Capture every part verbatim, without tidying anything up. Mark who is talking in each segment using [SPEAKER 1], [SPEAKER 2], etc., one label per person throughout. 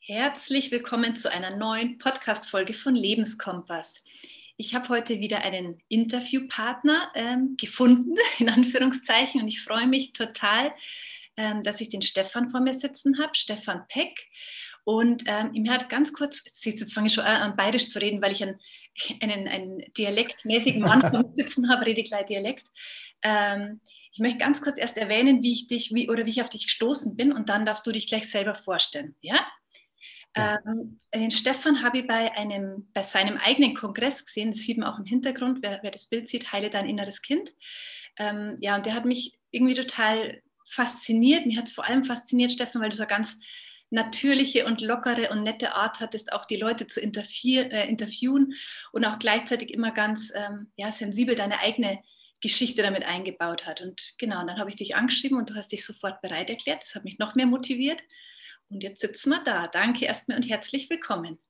[SPEAKER 1] Herzlich willkommen zu einer neuen Podcast-Folge von Lebenskompass. Ich habe heute wieder einen Interviewpartner ähm, gefunden, in Anführungszeichen, und ich freue mich total, ähm, dass ich den Stefan vor mir sitzen habe, Stefan Peck. Und ähm, ihm hat ganz kurz, jetzt fange ich schon an, bayerisch zu reden, weil ich einen, einen, einen dialektmäßigen Mann vor mir sitzen habe, rede gleich Dialekt. Ähm, ich möchte ganz kurz erst erwähnen, wie ich dich, wie, oder wie ich auf dich gestoßen bin, und dann darfst du dich gleich selber vorstellen, ja?
[SPEAKER 2] Ja.
[SPEAKER 1] Ähm, den Stefan habe ich bei, einem, bei seinem eigenen Kongress gesehen, das sieht man auch im Hintergrund, wer, wer das Bild sieht, Heile dein inneres Kind. Ähm, ja, und der hat mich irgendwie total fasziniert. Mir hat es vor allem fasziniert, Stefan, weil du so eine ganz natürliche und lockere und nette Art hattest, auch die Leute zu äh, interviewen und auch gleichzeitig immer ganz ähm, ja, sensibel deine eigene Geschichte damit eingebaut hat. Und genau, und dann habe ich dich angeschrieben und du hast dich sofort bereit erklärt. Das hat mich noch mehr motiviert. Und jetzt sitzen wir da. Danke erstmal und herzlich willkommen.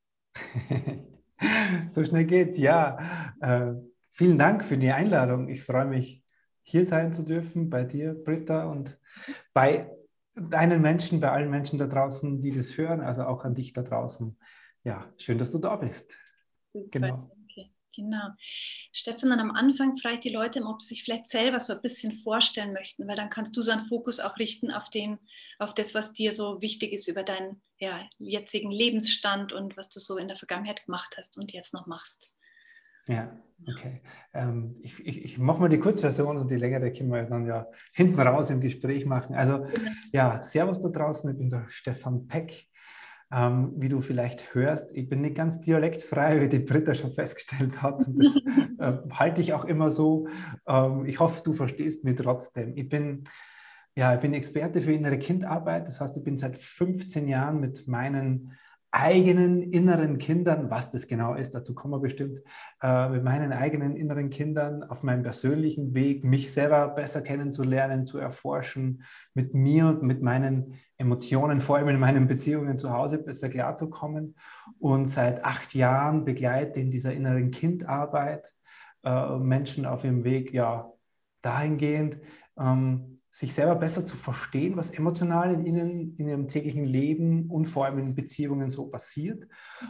[SPEAKER 2] So schnell geht's, ja. Äh, vielen Dank für die Einladung. Ich freue mich, hier sein zu dürfen bei dir, Britta, und bei deinen Menschen, bei allen Menschen da draußen, die das hören, also auch an dich da draußen. Ja, schön, dass du da bist.
[SPEAKER 1] Super,
[SPEAKER 2] Genau.
[SPEAKER 1] danke. Genau. Stefan, dann am Anfang frage ich die Leute, ob sie sich vielleicht selber so ein bisschen vorstellen möchten, weil dann kannst du so einen Fokus auch richten auf, den, auf das, was dir so wichtig ist über deinen ja, jetzigen Lebensstand und was du so in der Vergangenheit gemacht hast und jetzt noch machst.
[SPEAKER 2] Ja, okay. Ähm, ich ich, ich mache mal die Kurzversion und die längere können wir dann ja hinten raus im Gespräch machen. Also ja, Servus da draußen, ich bin der Stefan Peck. Ähm, wie du vielleicht hörst, ich bin nicht ganz dialektfrei, wie die Britta schon festgestellt hat. Und das äh, halte ich auch immer so. Ähm, ich hoffe, du verstehst mich trotzdem. Ich bin, ja, ich bin Experte für innere Kindarbeit. Das heißt, ich bin seit fünfzehn Jahren mit meinen eigenen inneren Kindern, was das genau ist, dazu kommen wir bestimmt, äh, mit meinen eigenen inneren Kindern auf meinem persönlichen Weg, mich selber besser kennenzulernen, zu erforschen, mit mir und mit meinen Emotionen, vor allem in meinen Beziehungen zu Hause besser klarzukommen. Und seit acht Jahren begleite in dieser inneren Kindarbeit äh, Menschen auf ihrem Weg, ja, dahingehend, ähm, sich selber besser zu verstehen, was emotional in ihnen, in ihrem täglichen Leben und vor allem in Beziehungen so passiert,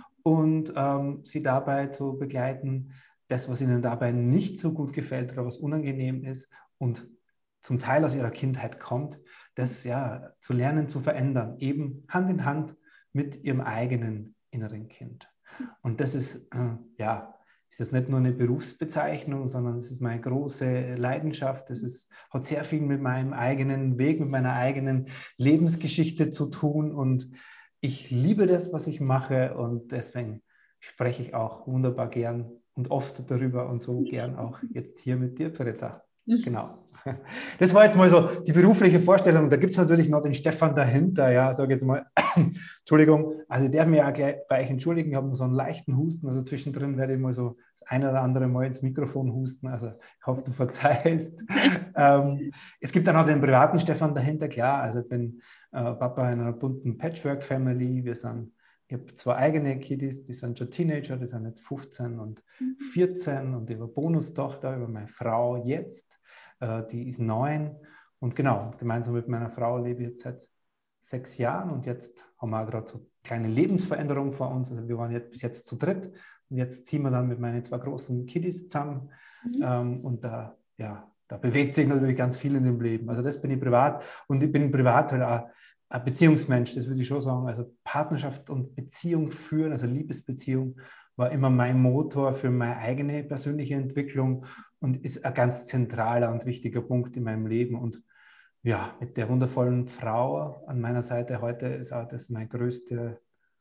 [SPEAKER 2] und ähm, sie dabei zu begleiten, das, was ihnen dabei nicht so gut gefällt oder was unangenehm ist und zum Teil aus ihrer Kindheit kommt, das ja zu lernen, zu verändern, eben Hand in Hand mit ihrem eigenen inneren Kind. Und das ist, äh, ja, ist das nicht nur eine Berufsbezeichnung, sondern es ist meine große Leidenschaft. Es ist, hat sehr viel mit meinem eigenen Weg, mit meiner eigenen Lebensgeschichte zu tun. Und ich liebe das, was ich mache. Und deswegen spreche ich auch wunderbar gern und oft darüber und so gern auch jetzt hier mit dir, Britta. Genau. Das war jetzt mal so die berufliche Vorstellung. Da gibt es natürlich noch den Stefan dahinter, ja, sage jetzt mal, Entschuldigung, also ich darf mich auch gleich bei euch entschuldigen, ich habe so einen leichten Husten, also zwischendrin werde ich mal so das eine oder andere Mal ins Mikrofon husten, also ich hoffe, du verzeihst. ähm, es gibt dann auch den privaten Stefan dahinter, klar, also ich bin äh, Papa in einer bunten Patchwork-Family, wir sind, ich habe zwei eigene Kiddies, die sind schon Teenager, die sind jetzt fünfzehn und vierzehn, und ich habe eine Bonustochter über meine Frau jetzt, die ist neun, und genau, gemeinsam mit meiner Frau lebe ich jetzt seit sechs Jahren, und jetzt haben wir auch gerade so eine kleine Lebensveränderung vor uns. Also wir waren jetzt bis jetzt zu dritt, und jetzt ziehen wir dann mit meinen zwei großen Kiddies zusammen,
[SPEAKER 1] Mhm.
[SPEAKER 2] ähm, und da, ja, da bewegt sich natürlich ganz viel in dem Leben. Also das bin ich privat, und ich bin privat halt auch ein Beziehungsmensch, das würde ich schon sagen. Also Partnerschaft und Beziehung führen, also Liebesbeziehung, war immer mein Motor für meine eigene persönliche Entwicklung und ist ein ganz zentraler und wichtiger Punkt in meinem Leben. Und ja, mit der wundervollen Frau an meiner Seite heute ist auch das meine größte,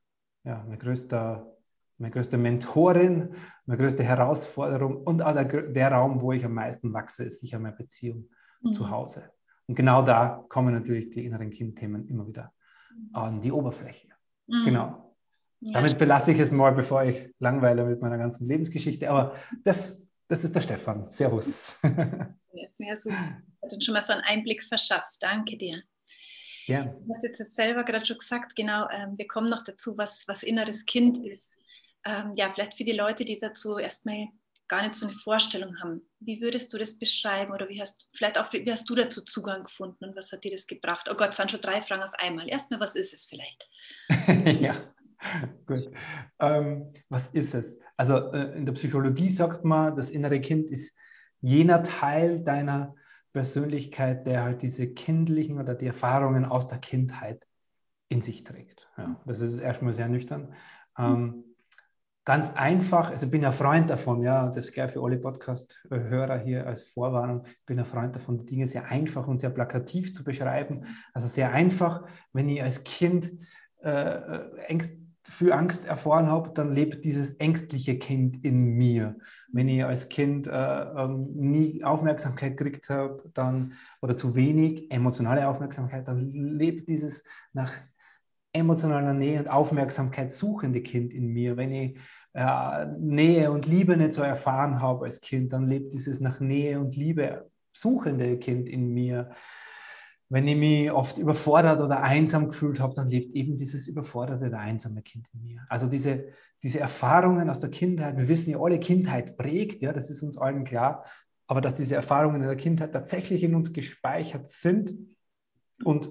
[SPEAKER 2] ja, mein größter, meine größte Mentorin, meine größte Herausforderung, und auch der, der Raum, wo ich am meisten wachse, ist sicher meine Beziehung zu
[SPEAKER 1] Mhm.
[SPEAKER 2] Hause. Und genau da kommen natürlich die inneren Kindthemen immer wieder an die Oberfläche.
[SPEAKER 1] Mhm.
[SPEAKER 2] Genau.
[SPEAKER 1] Ja,
[SPEAKER 2] Damit belasse ich es mal, bevor ich langweile mit meiner ganzen Lebensgeschichte. Aber das, das ist der Stefan. Servus.
[SPEAKER 1] ist mir super. Ich habe schon mal so einen Einblick verschafft. Danke dir.
[SPEAKER 2] Gern.
[SPEAKER 1] Du hast jetzt selber gerade schon gesagt, genau, ähm, wir kommen noch dazu, was, was inneres Kind ist. Ähm, ja, vielleicht für die Leute, die dazu erstmal gar nicht so eine Vorstellung haben. Wie würdest du das beschreiben oder wie hast, vielleicht auch, wie hast du dazu Zugang gefunden und was hat dir das gebracht? Oh Gott, es sind schon drei Fragen auf einmal. Erstmal, was ist es vielleicht?
[SPEAKER 2] Ja, gut. Ähm, was ist es? Also äh, in der Psychologie sagt man, das innere Kind ist jener Teil deiner Persönlichkeit, der halt diese kindlichen oder die Erfahrungen aus der Kindheit in sich trägt. Ja, das ist erstmal sehr nüchtern. Ähm, ganz einfach, also ich bin ein Freund davon, ja, das gleich für alle Podcast-Hörer hier als Vorwarnung, ich bin ein Freund davon, die Dinge sehr einfach und sehr plakativ zu beschreiben. Also sehr einfach, wenn ich als Kind äh, Ängst, viel Angst erfahren habe, dann lebt dieses ängstliche Kind in mir. Wenn ich als Kind äh, ähm, nie Aufmerksamkeit gekriegt habe, dann oder zu wenig emotionale Aufmerksamkeit, dann lebt dieses nach emotionaler Nähe und Aufmerksamkeit suchende Kind in mir. Wenn ich äh, Nähe und Liebe nicht so erfahren habe als Kind, dann lebt dieses nach Nähe und Liebe suchende Kind in mir. Wenn ich mich oft überfordert oder einsam gefühlt habe, dann lebt eben dieses überforderte oder einsame Kind in mir. Also diese, diese Erfahrungen aus der Kindheit, wir wissen ja, alle Kindheit prägt, ja, das ist uns allen klar, aber dass diese Erfahrungen in der Kindheit tatsächlich in uns gespeichert sind und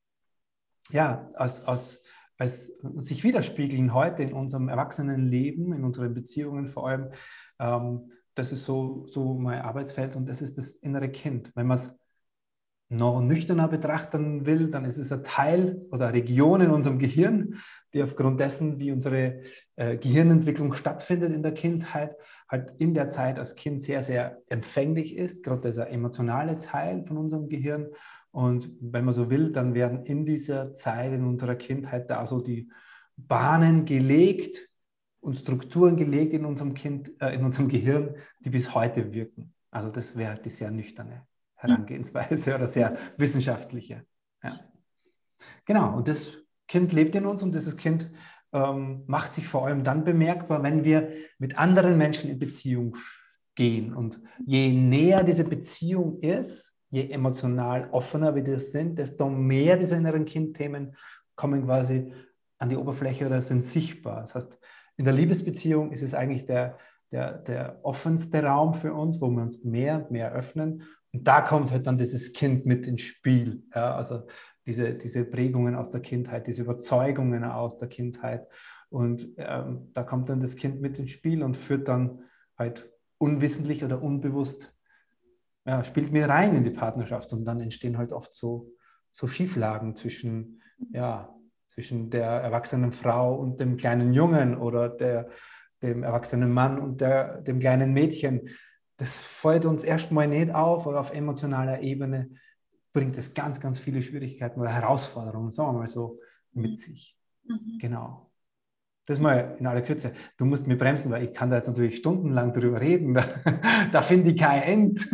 [SPEAKER 2] ja, als, als, als sich widerspiegeln heute in unserem Erwachsenenleben, in unseren Beziehungen vor allem, ähm, das ist so, so mein Arbeitsfeld und das ist das innere Kind. Wenn man es noch nüchterner betrachten will, dann ist es ein Teil oder eine Region in unserem Gehirn, die aufgrund dessen, wie unsere äh, Gehirnentwicklung stattfindet in der Kindheit, halt in der Zeit als Kind sehr, sehr empfänglich ist, gerade dieser emotionale Teil von unserem Gehirn. Und wenn man so will, dann werden in dieser Zeit in unserer Kindheit da so die Bahnen gelegt und Strukturen gelegt in unserem Kind, äh, in unserem Gehirn, die bis heute wirken. Also das wäre die sehr nüchterne Herangehensweise oder sehr wissenschaftliche. Ja. Genau, und das Kind lebt in uns und dieses Kind ähm, macht sich vor allem dann bemerkbar, wenn wir mit anderen Menschen in Beziehung gehen. Und je näher diese Beziehung ist, je emotional offener wir das sind, desto mehr diese inneren Kindthemen kommen quasi an die Oberfläche oder sind sichtbar. Das heißt, in der Liebesbeziehung ist es eigentlich der, der, der offenste Raum für uns, wo wir uns mehr und mehr öffnen. Und da kommt halt dann dieses Kind mit ins Spiel. Ja, also diese, diese Prägungen aus der Kindheit, diese Überzeugungen aus der Kindheit. Und ähm, da kommt dann das Kind mit ins Spiel und führt dann halt unwissentlich oder unbewusst, ja, spielt mir rein in die Partnerschaft. Und dann entstehen halt oft so, so Schieflagen zwischen, ja, zwischen der erwachsenen Frau und dem kleinen Jungen oder der, dem erwachsenen Mann und der, dem kleinen Mädchen. Das fällt uns erstmal nicht auf, aber auf emotionaler Ebene bringt es ganz, ganz viele Schwierigkeiten oder Herausforderungen, sagen wir mal so, mit sich.
[SPEAKER 1] Mhm.
[SPEAKER 2] Genau. Das mal in aller Kürze. Du musst mir bremsen, weil ich kann da jetzt natürlich stundenlang drüber reden. Da, da finde ich kein End.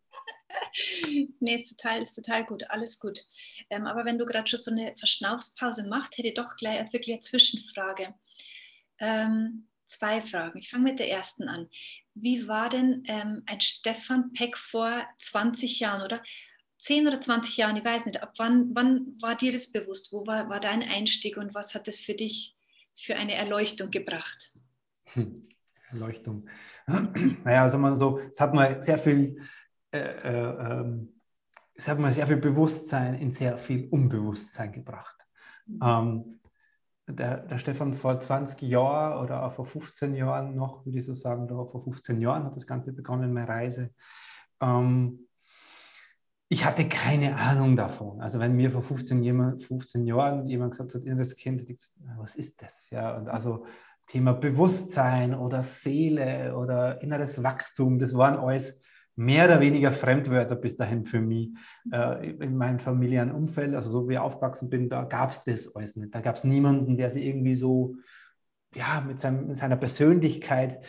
[SPEAKER 1] Nee, ist total, ist total gut, alles gut. Ähm, aber wenn du gerade schon so eine Verschnaufspause machst, hätte ich doch gleich wirklich eine Zwischenfrage. Ähm, zwei Fragen. Ich fange mit der ersten an. Wie war denn ähm, ein Stefan Peck vor zwanzig Jahren oder zehn oder zwanzig Jahren? Ich weiß nicht. Ab wann, wann war dir das bewusst? Wo war, war dein Einstieg und was hat das für dich für eine Erleuchtung gebracht?
[SPEAKER 2] Hm, Erleuchtung. Naja, sagen wir so, es hat mal sehr viel, äh, äh, ähm, es hat mal sehr viel Bewusstsein in sehr viel Unbewusstsein gebracht.
[SPEAKER 1] Mhm.
[SPEAKER 2] Ähm, der, der Stefan vor zwanzig Jahren oder auch vor fünfzehn Jahren noch, würde ich so sagen, da vor fünfzehn Jahren hat das Ganze begonnen, meine Reise. Ähm, ich hatte keine Ahnung davon. Also wenn mir vor fünfzehn, jemand, fünfzehn Jahren jemand gesagt hat, inneres Kind, ich gesagt, was ist das? Ja, und also Thema Bewusstsein oder Seele oder inneres Wachstum, das waren alles mehr oder weniger Fremdwörter bis dahin für mich. Äh, in meinem familiären Umfeld, also so wie ich aufgewachsen bin, da gab es das alles nicht. Da gab es niemanden, der sich irgendwie so ja, mit, seinem, mit seiner Persönlichkeit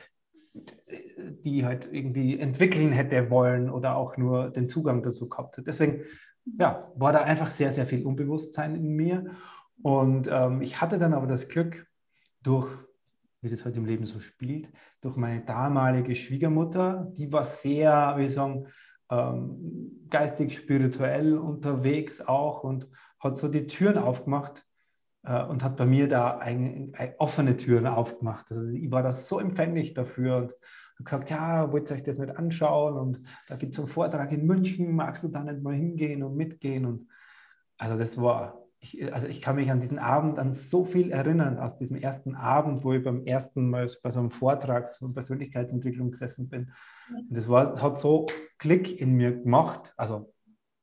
[SPEAKER 2] die halt irgendwie entwickeln hätte wollen oder auch nur den Zugang dazu gehabt hat. Deswegen ja, war da einfach sehr, sehr viel Unbewusstsein in mir. Und ähm, ich hatte dann aber das Glück, durch, wie das halt im Leben so spielt, durch meine damalige Schwiegermutter, die war sehr, wie ich sagen, ähm, geistig, spirituell unterwegs auch und hat so die Türen aufgemacht äh, und hat bei mir da ein, ein, offene Türen aufgemacht. Also ich war da so empfänglich dafür und Hat gesagt, ja, wollt ihr euch das nicht anschauen? Und da gibt es einen Vortrag in München, magst du da nicht mal hingehen und mitgehen? Und also das war, ich, also ich kann mich an diesen Abend an so viel erinnern, aus diesem ersten Abend, wo ich beim ersten Mal bei so einem Vortrag zur Persönlichkeitsentwicklung gesessen bin. Und das war, hat so Klick in mir gemacht, also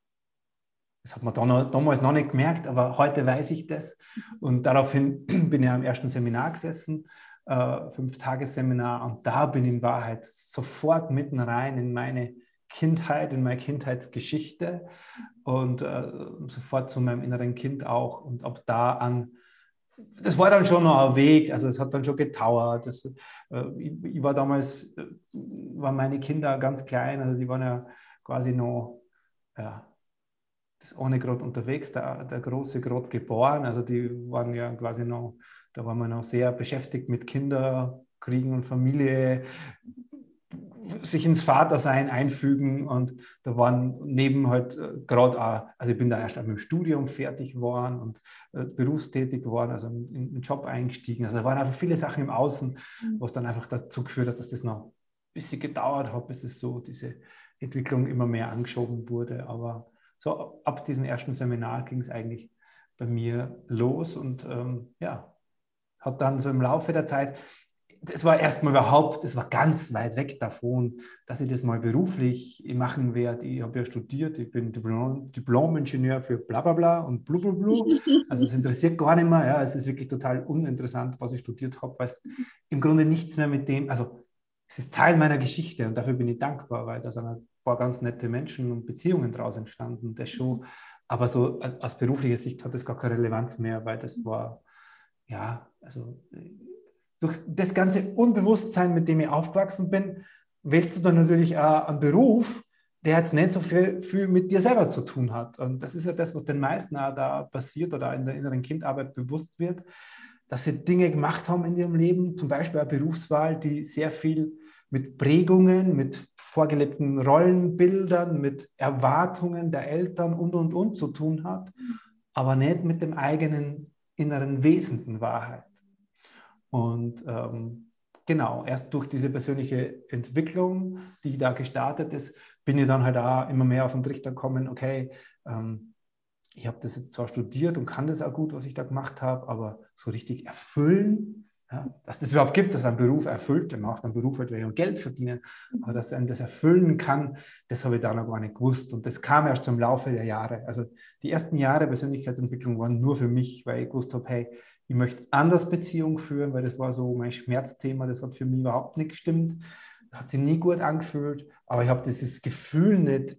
[SPEAKER 2] das hat man da noch, damals noch nicht gemerkt, aber heute weiß ich das. Und daraufhin bin ich am ersten Seminar gesessen, äh, Fünf-Tages-Seminar. Und da bin ich in Wahrheit sofort mitten rein in meine Kindheit, in meine Kindheitsgeschichte und äh, sofort zu meinem inneren Kind auch. Und ab da an, das war dann schon noch ein Weg, also es hat dann schon gedauert. Das, äh, ich, ich war damals, äh, waren meine Kinder ganz klein, also die waren ja quasi noch, ja, das eine gerade unterwegs, der, der große gerade geboren, also die waren ja quasi noch, da waren wir noch sehr beschäftigt mit Kinder, Kriegen und Familie, sich ins Vatersein einfügen und da waren neben halt äh, gerade auch, also ich bin da erst mit dem Studium fertig geworden und äh, berufstätig geworden, also in, in den Job eingestiegen, also da waren einfach viele Sachen im Außen, mhm. was dann einfach dazu geführt hat, dass das noch ein bisschen gedauert hat, bis es so diese Entwicklung immer mehr angeschoben wurde, aber so ab diesem ersten Seminar ging es eigentlich bei mir los und ähm, ja, hat dann so im Laufe der Zeit, das war erstmal überhaupt, das war ganz weit weg davon, dass ich das mal beruflich machen werde. Ich habe ja studiert, ich bin Diplom, Diplom-Ingenieur für bla bla bla und blub. Also es interessiert gar nicht mehr, ja, es ist wirklich total uninteressant, was ich studiert habe, weil es im Grunde nichts mehr mit dem, also es ist Teil meiner Geschichte und dafür bin ich dankbar, weil da sind ein paar ganz nette Menschen und Beziehungen daraus entstanden, das schon. Aber so aus, aus beruflicher Sicht hat das gar keine Relevanz mehr, weil das war, ja, also durch das ganze Unbewusstsein, mit dem ich aufgewachsen bin, wählst du dann natürlich auch einen Beruf, der jetzt nicht so viel, viel mit dir selber zu tun hat. Und das ist ja das, was den meisten auch da passiert oder in der inneren Kindarbeit bewusst wird, dass sie Dinge gemacht haben in ihrem Leben, zum Beispiel eine Berufswahl, die sehr viel mit Prägungen, mit vorgelebten Rollenbildern, mit Erwartungen der Eltern und, und, und zu tun hat, aber nicht mit dem eigenen inneren Wesen in Wahrheit. Und ähm, genau, erst durch diese persönliche Entwicklung, die da gestartet ist, bin ich dann halt auch immer mehr auf den Trichter gekommen, okay, ähm, ich habe das jetzt zwar studiert und kann das auch gut, was ich da gemacht habe, aber so richtig erfüllen, ja, dass das überhaupt gibt, dass ein Beruf erfüllt, man macht einen Beruf, halt, weil ich Geld verdienen, aber dass er das erfüllen kann, das habe ich da noch gar nicht gewusst und das kam erst zum Laufe der Jahre. Also die ersten Jahre Persönlichkeitsentwicklung waren nur für mich, weil ich gewusst habe, hey, ich möchte anders Beziehung führen, weil das war so mein Schmerzthema, das hat für mich überhaupt nicht gestimmt, hat sich nie gut angefühlt, aber ich habe dieses Gefühl nicht,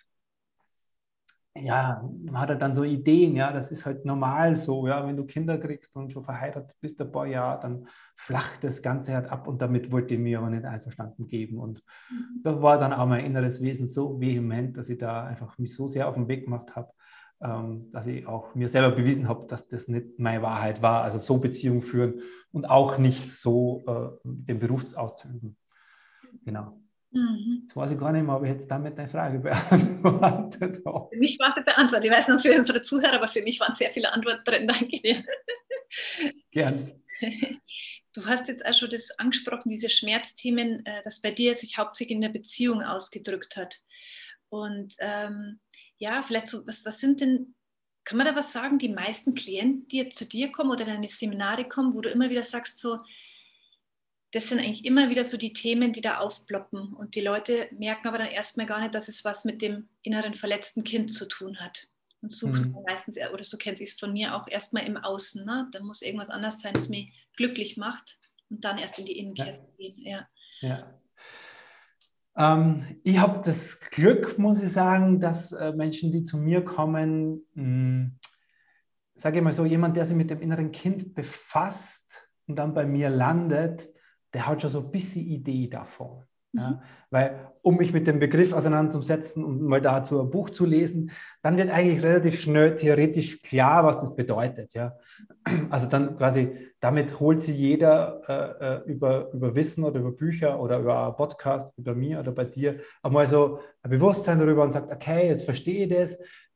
[SPEAKER 2] ja, man hat halt dann so Ideen, ja, das ist halt normal so, ja, wenn du Kinder kriegst und schon verheiratet bist ein paar Jahre, dann flacht das Ganze halt ab und damit wollte ich mir aber nicht einverstanden geben und mhm. da war dann auch mein inneres Wesen so vehement, dass ich da einfach mich so sehr auf den Weg gemacht habe, ähm, dass ich auch mir selber bewiesen habe, dass das nicht meine Wahrheit war, also so Beziehung führen und auch nicht so äh, den Beruf auszuüben. Genau. Mhm. Jetzt weiß ich gar nicht mehr, ob ich jetzt damit deine Frage beantwortet habe.
[SPEAKER 1] Für mich war sie beantwortet. Ich weiß noch für unsere Zuhörer, aber für mich waren sehr viele Antworten drin. Danke dir.
[SPEAKER 2] Gern.
[SPEAKER 1] Du hast jetzt auch schon das angesprochen, diese Schmerzthemen, das bei dir sich hauptsächlich in der Beziehung ausgedrückt hat. Und ähm, ja, vielleicht so, was, was sind denn, kann man da was sagen, die meisten Klienten, die jetzt zu dir kommen oder in deine Seminare kommen, wo du immer wieder sagst, so, das sind eigentlich immer wieder so die Themen, die da aufploppen. Und die Leute merken aber dann erstmal gar nicht, dass es was mit dem inneren verletzten Kind zu tun hat. Und suchen mhm. meistens, oder so kennt es von mir auch, erstmal im Außen. Ne? Da muss irgendwas anders sein, das mich glücklich macht. Und dann erst in die Innenkehr gehen. Ja.
[SPEAKER 2] Ja. Ähm, ich habe das Glück, muss ich sagen, dass äh, Menschen, die zu mir kommen, mh, sage ich mal so, jemand, der sich mit dem inneren Kind befasst und dann bei mir landet, der hat schon so ein bisschen Idee davon. Mhm. Ja? Weil, um mich mit dem Begriff auseinanderzusetzen und mal dazu ein Buch zu lesen, dann wird eigentlich relativ schnell theoretisch klar, was das bedeutet. Ja? Also dann quasi, damit holt sich jeder äh, über, über Wissen oder über Bücher oder über einen Podcast, über mir oder bei dir, einmal so ein Bewusstsein darüber und sagt, okay, jetzt verstehe ich das,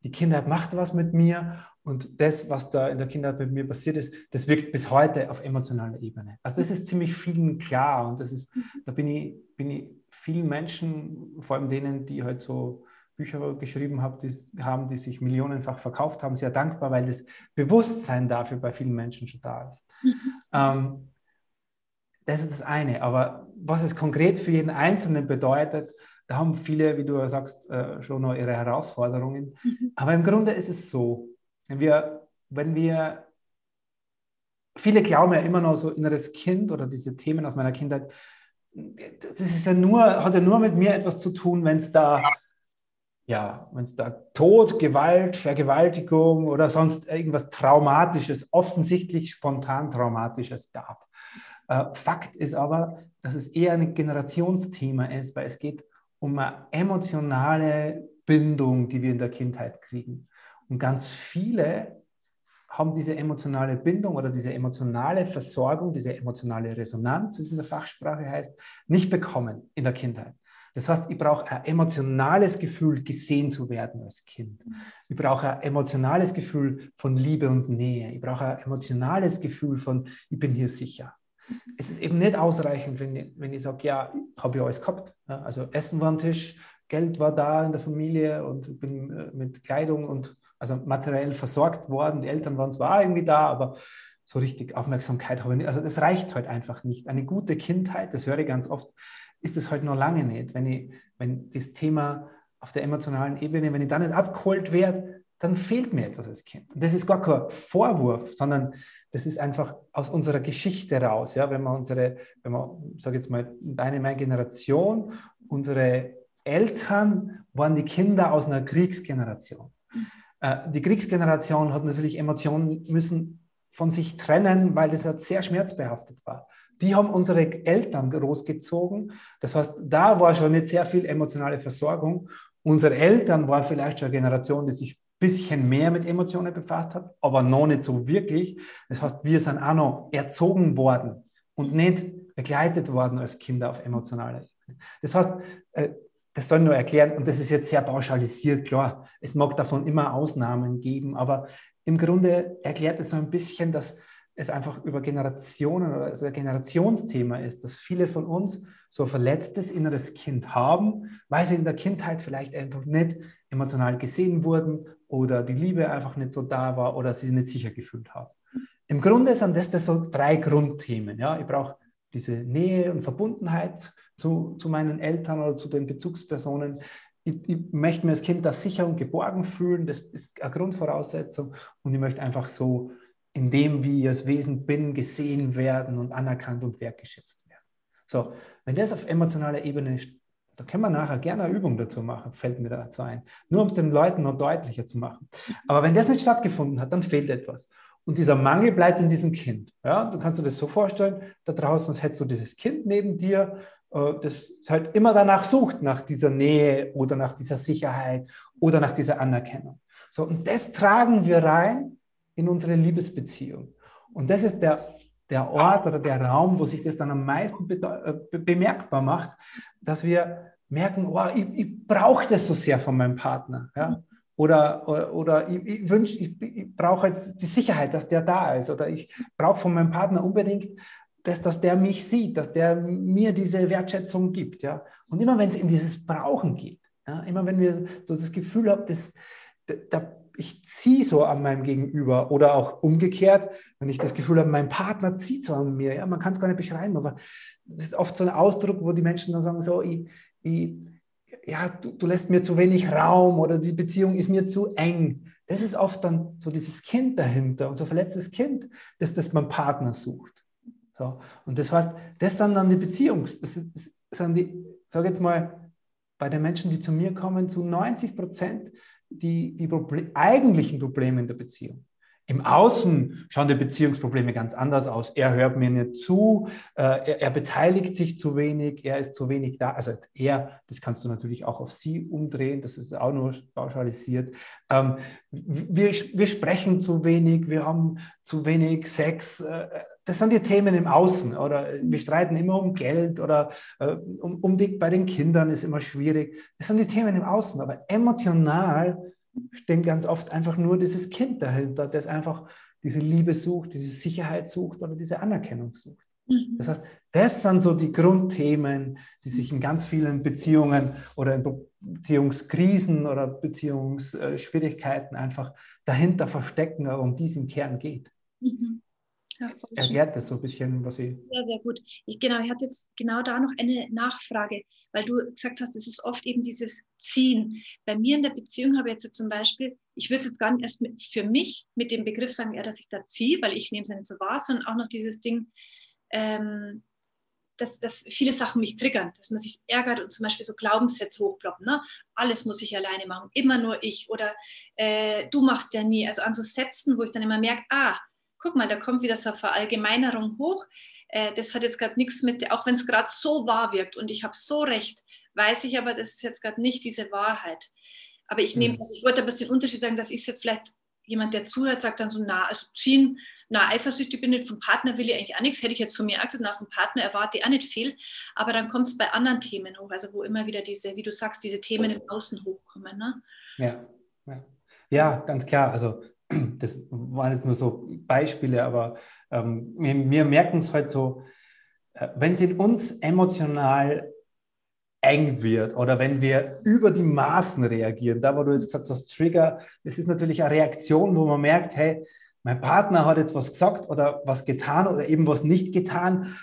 [SPEAKER 2] die Kindheit macht was mit mir und das, was da in der Kindheit mit mir passiert ist, das wirkt bis heute auf emotionaler Ebene. Also das ist ziemlich vielen klar und das ist, da bin ich, bin ich vielen Menschen, vor allem denen, die halt so Bücher geschrieben haben die, haben, die sich millionenfach verkauft haben, sehr dankbar, weil das Bewusstsein dafür bei vielen Menschen schon da ist. Mhm. Ähm, das ist das eine. Aber was es konkret für jeden Einzelnen bedeutet, da haben viele, wie du sagst, schon noch ihre Herausforderungen. Mhm. Aber im Grunde ist es so, wenn wir, wenn wir, viele glauben ja immer noch so inneres Kind oder diese Themen aus meiner Kindheit, das ist ja nur, hat ja nur mit mir etwas zu tun, wenn es da, ja, wenn es da Tod, Gewalt, Vergewaltigung oder sonst irgendwas Traumatisches, offensichtlich spontan Traumatisches gab. Äh, Fakt ist aber, dass es eher ein Generationsthema ist, weil es geht um eine emotionale Bindung, die wir in der Kindheit kriegen. Und ganz viele haben diese emotionale Bindung oder diese emotionale Versorgung, diese emotionale Resonanz, wie es in der Fachsprache heißt, nicht bekommen in der Kindheit. Das heißt, ich brauche ein emotionales Gefühl, gesehen zu werden als Kind. Ich brauche ein emotionales Gefühl von Liebe und Nähe. Ich brauche ein emotionales Gefühl von, ich bin hier sicher. Es ist eben nicht ausreichend, wenn ich, wenn ich sage, ja, habe ich alles gehabt. Ja, also Essen war am Tisch, Geld war da in der Familie und ich bin äh, mit Kleidung und also materiell versorgt worden. Die Eltern waren zwar irgendwie da, aber so richtig Aufmerksamkeit habe ich nicht. Also das reicht halt einfach nicht. Eine gute Kindheit, das höre ich ganz oft, ist es halt noch lange nicht. Wenn, ich, wenn das Thema auf der emotionalen Ebene, wenn ich da nicht abgeholt werde, dann fehlt mir etwas als Kind. Und das ist gar kein Vorwurf, sondern das ist einfach aus unserer Geschichte raus. Ja? Wenn man unsere, wenn man, sage jetzt mal, deine, meine Generation, unsere Eltern waren die Kinder aus einer Kriegsgeneration. Äh, die Kriegsgeneration hat natürlich Emotionen müssen von sich trennen, weil das halt sehr schmerzbehaftet war. Die haben unsere Eltern großgezogen. Das heißt, da war schon nicht sehr viel emotionale Versorgung. Unsere Eltern waren vielleicht schon eine Generation, die sich ein bisschen mehr mit Emotionen befasst hat, aber noch nicht so wirklich. Das heißt, wir sind auch noch erzogen worden und nicht begleitet worden als Kinder auf emotionaler Ebene. Das heißt, das soll ich nur erklären, und das ist jetzt sehr pauschalisiert, klar. Es mag davon immer Ausnahmen geben, aber im Grunde erklärt es so ein bisschen, dass es einfach über Generationen oder also ein Generationsthema ist, dass viele von uns so ein verletztes inneres Kind haben, weil sie in der Kindheit vielleicht einfach nicht emotional gesehen wurden oder die Liebe einfach nicht so da war oder sie nicht sicher gefühlt haben. Im Grunde sind das, das so drei Grundthemen. Ja? Ich brauche diese Nähe und Verbundenheit zu, zu meinen Eltern oder zu den Bezugspersonen. Ich, ich möchte mir als Kind da sicher und geborgen fühlen, das ist eine Grundvoraussetzung, und ich möchte einfach so in dem, wie ich als Wesen bin, gesehen werden und anerkannt und wertgeschätzt werden. So, wenn das auf emotionaler Ebene ist, da können wir nachher gerne eine Übung dazu machen, fällt mir dazu ein. Nur um es den Leuten noch deutlicher zu machen. Aber wenn das nicht stattgefunden hat, dann fehlt etwas. Und dieser Mangel bleibt in diesem Kind. Ja, du kannst dir das so vorstellen, da draußen hättest du dieses Kind neben dir, das halt immer danach sucht, nach dieser Nähe oder nach dieser Sicherheit oder nach dieser Anerkennung. So, und das tragen wir rein in unsere Liebesbeziehung. Und das ist der, der Ort oder der Raum, wo sich das dann am meisten be- bemerkbar macht, dass wir merken, oh, ich, ich brauche das so sehr von meinem Partner. Ja? Oder, oder, oder ich, ich, wünsch, ich, ich brauche jetzt die Sicherheit, dass der da ist. Oder ich brauche von meinem Partner unbedingt, dass, dass der mich sieht, dass der mir diese Wertschätzung gibt. Ja? Und immer wenn es in dieses Brauchen geht, ja? Immer wenn wir so das Gefühl haben, dass da ich ziehe so an meinem Gegenüber, oder auch umgekehrt, wenn ich das Gefühl habe, mein Partner zieht so an mir. Ja, man kann es gar nicht beschreiben, aber das ist oft so ein Ausdruck, wo die Menschen dann sagen, so, ich, ich, ja, du, du lässt mir zu wenig Raum oder die Beziehung ist mir zu eng. Das ist oft dann so dieses Kind dahinter und so ein verletztes Kind, das, das man Partner sucht. So. Und das heißt, das dann dann die Beziehung, das sind die, sage jetzt mal, bei den Menschen, die zu mir kommen, zu neunzig Prozent die, die Proble- eigentlichen Probleme in der Beziehung. Im Außen schauen die Beziehungsprobleme ganz anders aus. Er hört mir nicht zu, äh, er, er beteiligt sich zu wenig, er ist zu wenig da. Also jetzt er, das kannst du natürlich auch auf sie umdrehen, das ist auch nur pauschalisiert. Ähm, wir, wir sprechen zu wenig, wir haben zu wenig Sex. Äh, das sind die Themen im Außen. Oder wir streiten immer um Geld oder äh, um, um die, bei den Kindern ist immer schwierig. Das sind die Themen im Außen. Aber emotional steht ganz oft einfach nur dieses Kind dahinter, das einfach diese Liebe sucht, diese Sicherheit sucht oder diese Anerkennung sucht.
[SPEAKER 1] Mhm.
[SPEAKER 2] Das heißt, das sind so die Grundthemen, die sich in ganz vielen Beziehungen oder in Beziehungskrisen oder Beziehungsschwierigkeiten einfach dahinter verstecken, um die es im Kern geht.
[SPEAKER 1] Mhm. Ja, voll schön.
[SPEAKER 2] Erklärt das so ein bisschen, was ich...
[SPEAKER 1] Sehr, sehr gut. Ich, genau, ich hatte jetzt genau da noch eine Nachfrage, weil du gesagt hast, es ist oft eben dieses Ziehen. Bei mir in der Beziehung habe ich jetzt zum Beispiel, ich würde es jetzt gar nicht erst mit, für mich mit dem Begriff sagen, eher, dass ich da ziehe, weil ich nehme es ja nicht so wahr, sondern auch noch dieses Ding, ähm, dass, dass viele Sachen mich triggern, dass man sich ärgert und zum Beispiel so Glaubenssätze hochploppen. Ne? Alles muss ich alleine machen, immer nur ich oder äh, du machst ja nie. Also an so Sätzen, wo ich dann immer merke, ah, guck mal, da kommt wieder so eine Verallgemeinerung hoch. Äh, das hat jetzt gerade nichts mit, auch wenn es gerade so wahr wirkt und ich habe so recht, weiß ich aber, das ist jetzt gerade nicht diese Wahrheit. Aber ich nehme,
[SPEAKER 2] Mhm.
[SPEAKER 1] also ich wollte ein bisschen den Unterschied sagen, dass ich jetzt vielleicht jemand, der zuhört, sagt dann so, na, also ziehen, na, eifersüchtig bin ich, vom Partner will ich eigentlich auch nichts, hätte ich jetzt von mir auch gesagt, na, vom Partner erwarte ich auch nicht viel, aber dann kommt es bei anderen Themen hoch, also wo immer wieder diese, wie du sagst, diese Themen im Außen hochkommen, ne?
[SPEAKER 2] Ja, ja. Ja, ganz klar. Also das waren jetzt nur so Beispiele, aber ähm, wir, wir merken es halt so, äh, wenn es in uns emotional eng wird oder wenn wir über die Maßen reagieren, da wo du jetzt gesagt hast, Trigger, das ist natürlich eine Reaktion, wo man merkt, hey, mein Partner hat jetzt was gesagt oder was getan oder eben was nicht getan,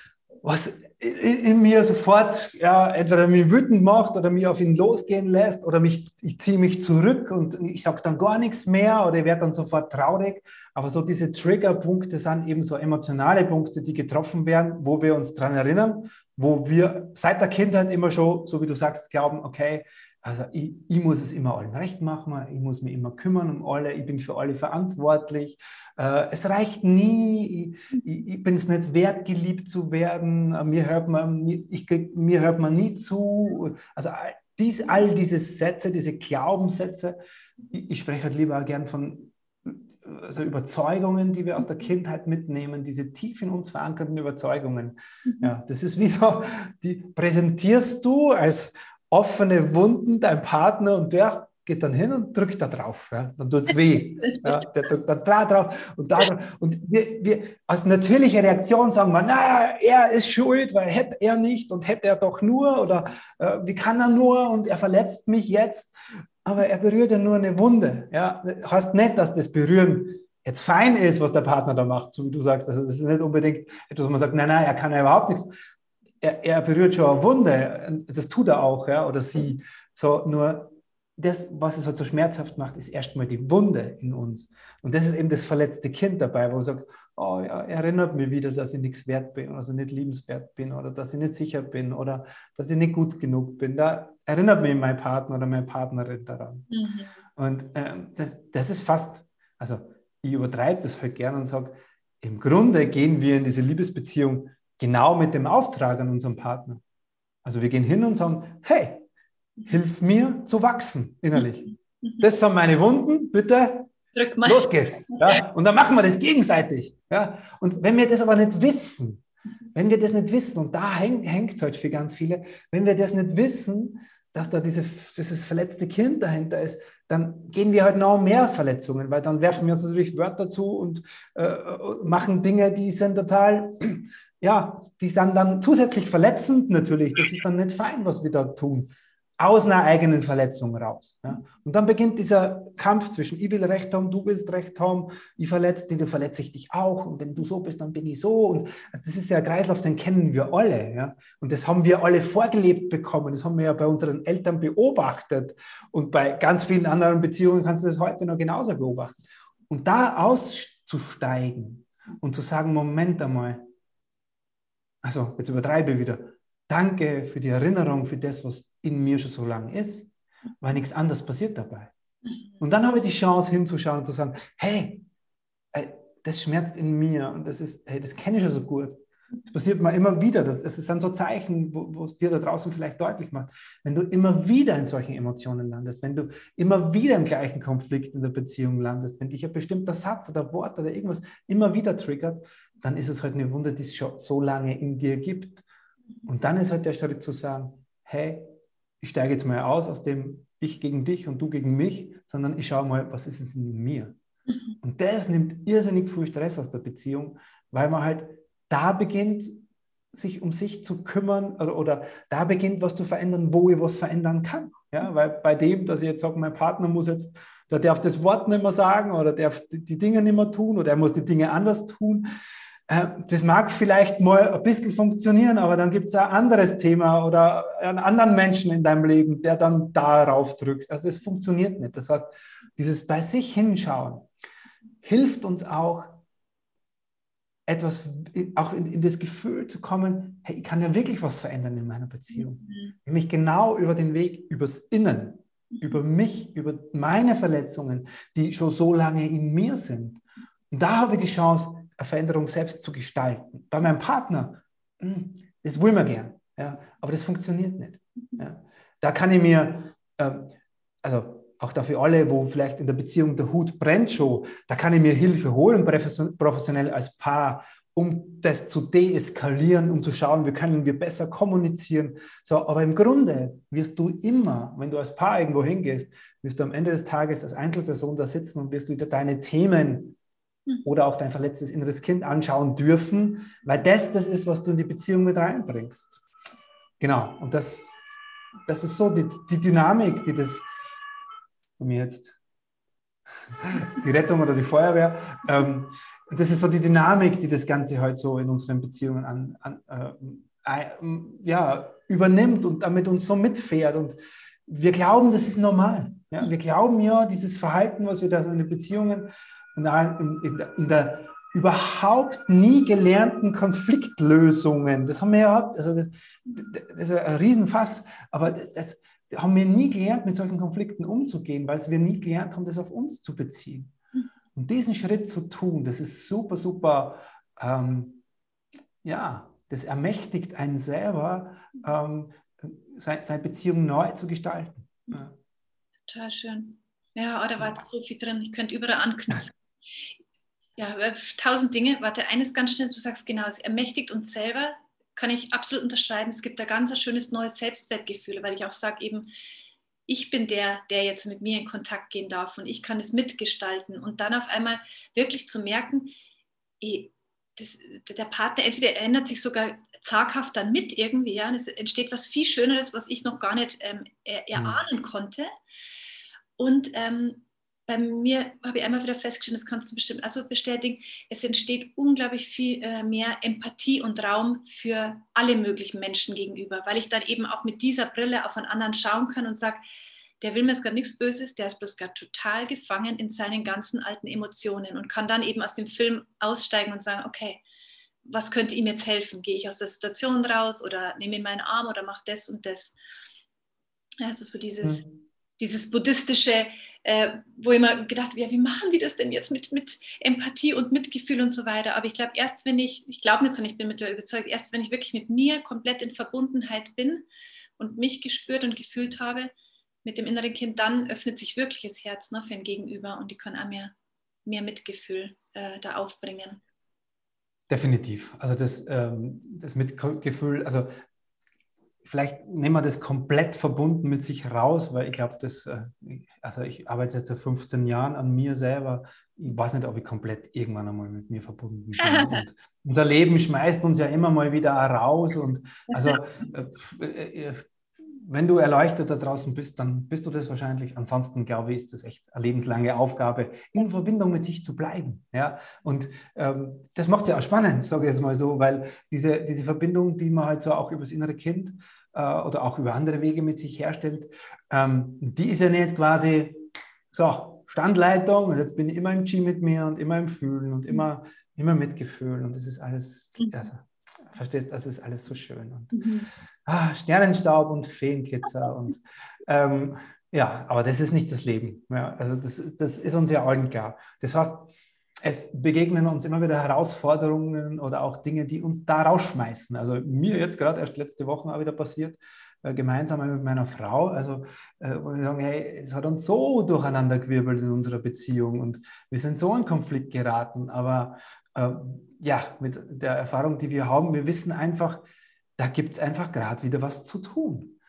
[SPEAKER 2] was in, in mir sofort ja, entweder mich wütend macht oder mich auf ihn losgehen lässt oder mich, ich ziehe mich zurück und ich sage dann gar nichts mehr oder ich werde dann sofort traurig. Aber so diese Triggerpunkte sind eben so emotionale Punkte, die getroffen werden, wo wir uns daran erinnern, wo wir seit der Kindheit immer schon, so wie du sagst, glauben, okay, also ich, ich muss es immer allen recht machen, ich muss mich immer kümmern um alle, ich bin für alle verantwortlich. Äh, es reicht nie, ich, ich, ich bin es nicht wert, geliebt zu werden, mir hört man, ich krieg, mir hört man nie zu. Also all, dies, all diese Sätze, diese Glaubenssätze, ich, ich spreche halt lieber gern von also Überzeugungen, die wir aus der Kindheit mitnehmen, diese tief in uns verankerten Überzeugungen.
[SPEAKER 1] Mhm.
[SPEAKER 2] Ja, das ist wie so, die präsentierst du als offene Wunden deinem Partner und der geht dann hin und drückt da drauf. Ja. Dann tut es weh. Ja, der drückt dann da drauf und da drauf. Und wir, wir als natürliche Reaktion sagen wir, naja, er ist schuld, weil hätte er nicht und hätte er doch nur oder äh, wie kann er nur und er verletzt mich jetzt. Aber er berührt ja nur eine Wunde. Ja. Heißt nicht, dass das Berühren jetzt fein ist, was der Partner da macht, so wie du sagst. Also das ist nicht unbedingt etwas, wo man sagt, nein, nein, er kann ja überhaupt nichts. Er, er berührt schon eine Wunde, das tut er auch, ja, oder sie. So, nur das, was es halt so schmerzhaft macht, ist erstmal die Wunde in uns. Und das ist eben das verletzte Kind dabei, wo er sagt, oh ja, erinnert mich wieder, dass ich nichts wert bin, also nicht liebenswert bin oder dass ich nicht sicher bin oder dass ich nicht gut genug bin. Da erinnert mich mein Partner oder meine Partnerin daran.
[SPEAKER 1] Mhm.
[SPEAKER 2] Und ähm, das, das ist fast, also ich übertreibe das halt gerne und sage, im Grunde gehen wir in diese Liebesbeziehung genau mit dem Auftrag an unseren Partner. Also wir gehen hin und sagen, hey, hilf mir zu wachsen innerlich.
[SPEAKER 1] Mhm.
[SPEAKER 2] Das sind meine Wunden, bitte,
[SPEAKER 1] Drück mal.
[SPEAKER 2] los geht's. Ja? Und dann machen wir das gegenseitig. Ja? Und wenn wir das aber nicht wissen, wenn wir das nicht wissen, und da hängt es halt für ganz viele, wenn wir das nicht wissen, dass da diese, dieses verletzte Kind dahinter ist, dann gehen wir halt noch mehr Verletzungen, weil dann werfen wir uns natürlich Wörter zu und äh, machen Dinge, die sind total, ja, die sind dann zusätzlich verletzend natürlich. Das ist dann nicht fein, was wir da tun. Aus einer eigenen Verletzung raus. Ja. Und dann beginnt dieser Kampf zwischen ich will Recht haben, du willst Recht haben, ich verletze dich, du verletze ich dich auch und wenn du so bist, dann bin ich so. Und das ist ja ein Kreislauf, den kennen wir alle. Ja. Und das haben wir alle vorgelebt bekommen, das haben wir ja bei unseren Eltern beobachtet und bei ganz vielen anderen Beziehungen kannst du das heute noch genauso beobachten. Und da auszusteigen und zu sagen, Moment einmal, also jetzt übertreibe ich wieder, danke für die Erinnerung, für das, was in mir schon so lange ist, weil nichts anderes passiert dabei. Und dann habe ich die Chance hinzuschauen und zu sagen, hey, das schmerzt in mir und das ist, hey, das kenne ich schon so gut. Das passiert mir immer wieder. Das, das sind so Zeichen, wo, wo es dir da draußen vielleicht deutlich macht. Wenn du immer wieder in solchen Emotionen landest, wenn du immer wieder im gleichen Konflikt in der Beziehung landest, wenn dich ein bestimmter Satz oder Wort oder irgendwas immer wieder triggert, dann ist es halt eine Wunde, die es schon so lange in dir gibt. Und dann ist halt der Schritt zu sagen, hey, ich steige jetzt mal aus aus dem ich gegen dich und du gegen mich, sondern ich schaue mal, was ist es in mir?
[SPEAKER 1] Mhm.
[SPEAKER 2] Und das nimmt irrsinnig viel Stress aus der Beziehung, weil man halt da beginnt, sich um sich zu kümmern oder, oder da beginnt, was zu verändern, wo ich was verändern kann. Ja, weil bei dem, dass ich jetzt sage, mein Partner muss jetzt, der darf das Wort nicht mehr sagen oder darf die Dinge nicht mehr tun oder er muss die Dinge anders tun. Äh, das mag vielleicht mal ein bisschen funktionieren, aber dann gibt es ein anderes Thema oder einen anderen Menschen in deinem Leben, der dann darauf drückt. Also das funktioniert nicht. Das heißt, dieses bei sich hinschauen hilft uns auch, etwas, auch in, in das Gefühl zu kommen, hey, ich kann ja wirklich was verändern in meiner Beziehung.
[SPEAKER 1] Mhm.
[SPEAKER 2] Nämlich genau über den Weg, übers Innen,
[SPEAKER 1] Mhm.
[SPEAKER 2] über mich, über meine Verletzungen, die schon so lange in mir sind. Und da habe ich die Chance, eine Veränderung selbst zu gestalten. Bei meinem Partner, das will man gern, ja, aber das funktioniert nicht. Ja. Da kann ich mir, ähm, also auch dafür alle, wo vielleicht in der Beziehung der Hut brennt schon, da kann ich mir Hilfe holen, professionell als Paar, um das zu deeskalieren, um zu schauen, wie können wir besser kommunizieren. So, aber im Grunde wirst du immer, wenn du als Paar irgendwo hingehst, wirst du am Ende des Tages als Einzelperson da sitzen und wirst du wieder deine Themen oder auch dein verletztes inneres Kind anschauen dürfen, weil das das ist, was du in die Beziehung mit reinbringst. Genau, und das, das ist so die, die Dynamik, die das von mir jetzt die Rettung oder die Feuerwehr. Ähm, das ist so die Dynamik, die das Ganze halt so in unseren Beziehungen an, an, äh, ja, übernimmt und damit uns so mitfährt. Und wir glauben, das ist normal. Ja? Wir glauben ja, dieses Verhalten, was wir da in den Beziehungen und in, in, der, in der überhaupt nie gelernten Konfliktlösungen, das haben wir ja, also das, das ist ein Riesenfass, aber das haben wir nie gelernt, mit solchen Konflikten umzugehen, weil wir nie gelernt haben, das auf uns zu beziehen. Und diesen Schritt zu tun, das ist super, super, ähm, ja, das ermächtigt einen selber, ähm, seine, seine Beziehung neu zu gestalten. Ja.
[SPEAKER 1] Total schön. Ja, oh, da war jetzt so viel drin, ich könnte überall anknüpfen. Ja, tausend Dinge. Warte, eines ganz schnell, du sagst genau, es ermächtigt uns selber, kann ich absolut unterschreiben. Es gibt da ganz ein schönes neues Selbstwertgefühl, weil ich auch sage eben, ich bin der, der jetzt mit mir in Kontakt gehen darf und ich kann es mitgestalten und dann auf einmal wirklich zu merken, das, der Partner entweder erinnert sich sogar zaghaft dann mit irgendwie, ja, und es entsteht was viel Schöneres, was ich noch gar nicht ähm, erahnen mhm. konnte. Und ähm, bei mir habe ich einmal wieder festgestellt, das kannst du bestimmt also bestätigen, es entsteht unglaublich viel äh, mehr Empathie und Raum für alle möglichen Menschen gegenüber, weil ich dann eben auch mit dieser Brille auf einen anderen schauen kann und sage, der will mir jetzt gar nichts Böses, der ist bloß gerade total gefangen in seinen ganzen alten Emotionen und kann dann eben aus dem Film aussteigen und sagen, okay, was könnte ihm jetzt helfen? Gehe ich aus der Situation raus oder nehme ihn meinen Arm oder mache das und das? Also so dieses, mhm. dieses buddhistische, äh, wo ich immer gedacht habe, ja, wie machen die das denn jetzt mit, mit Empathie und Mitgefühl und so weiter? Aber ich glaube, erst wenn ich, ich glaube nicht so, ich bin mittlerweile überzeugt, erst wenn ich wirklich mit mir komplett in Verbundenheit bin und mich gespürt und gefühlt habe, mit dem inneren Kind, dann öffnet sich wirklich das Herz, ne, für ein Gegenüber und die können auch mehr, mehr Mitgefühl äh, da aufbringen.
[SPEAKER 2] Definitiv. Also das, ähm, das Mitgefühl, also vielleicht nehmen wir das komplett verbunden mit sich raus, weil ich glaube, dass, äh, also ich arbeite jetzt seit fünfzehn Jahren an mir selber. Ich weiß nicht, ob ich komplett irgendwann einmal mit mir verbunden bin. Und unser Leben schmeißt uns ja immer mal wieder raus. Und also äh, äh, wenn du erleuchtet da draußen bist, dann bist du das wahrscheinlich. Ansonsten, glaube ich, ist das echt eine lebenslange Aufgabe, in Verbindung mit sich zu bleiben. Ja? Und ähm, das macht es ja auch spannend, sage ich jetzt mal so, weil diese, diese Verbindung, die man halt so auch über das innere Kind äh, oder auch über andere Wege mit sich herstellt, ähm, die ist ja nicht quasi so, Standleitung und jetzt bin ich immer im G mit mir und immer im Fühlen und immer, immer Mitgefühl und das ist alles, also, verstehst, das ist alles so schön. Und, mhm. ah, Sternenstaub und Feenkitzer und ähm, ja, aber das ist nicht das Leben. Ja, also das, das ist uns ja allen klar. Das heißt, es begegnen uns immer wieder Herausforderungen oder auch Dinge, die uns da rausschmeißen. Also mir jetzt gerade erst letzte Woche auch wieder passiert, äh, gemeinsam mit meiner Frau. Also äh, wo wir sagen, hey, es hat uns so durcheinander gewirbelt in unserer Beziehung und wir sind so in Konflikt geraten. Aber äh, ja, mit der Erfahrung, die wir haben, wir wissen einfach, da gibt es einfach gerade wieder was zu tun.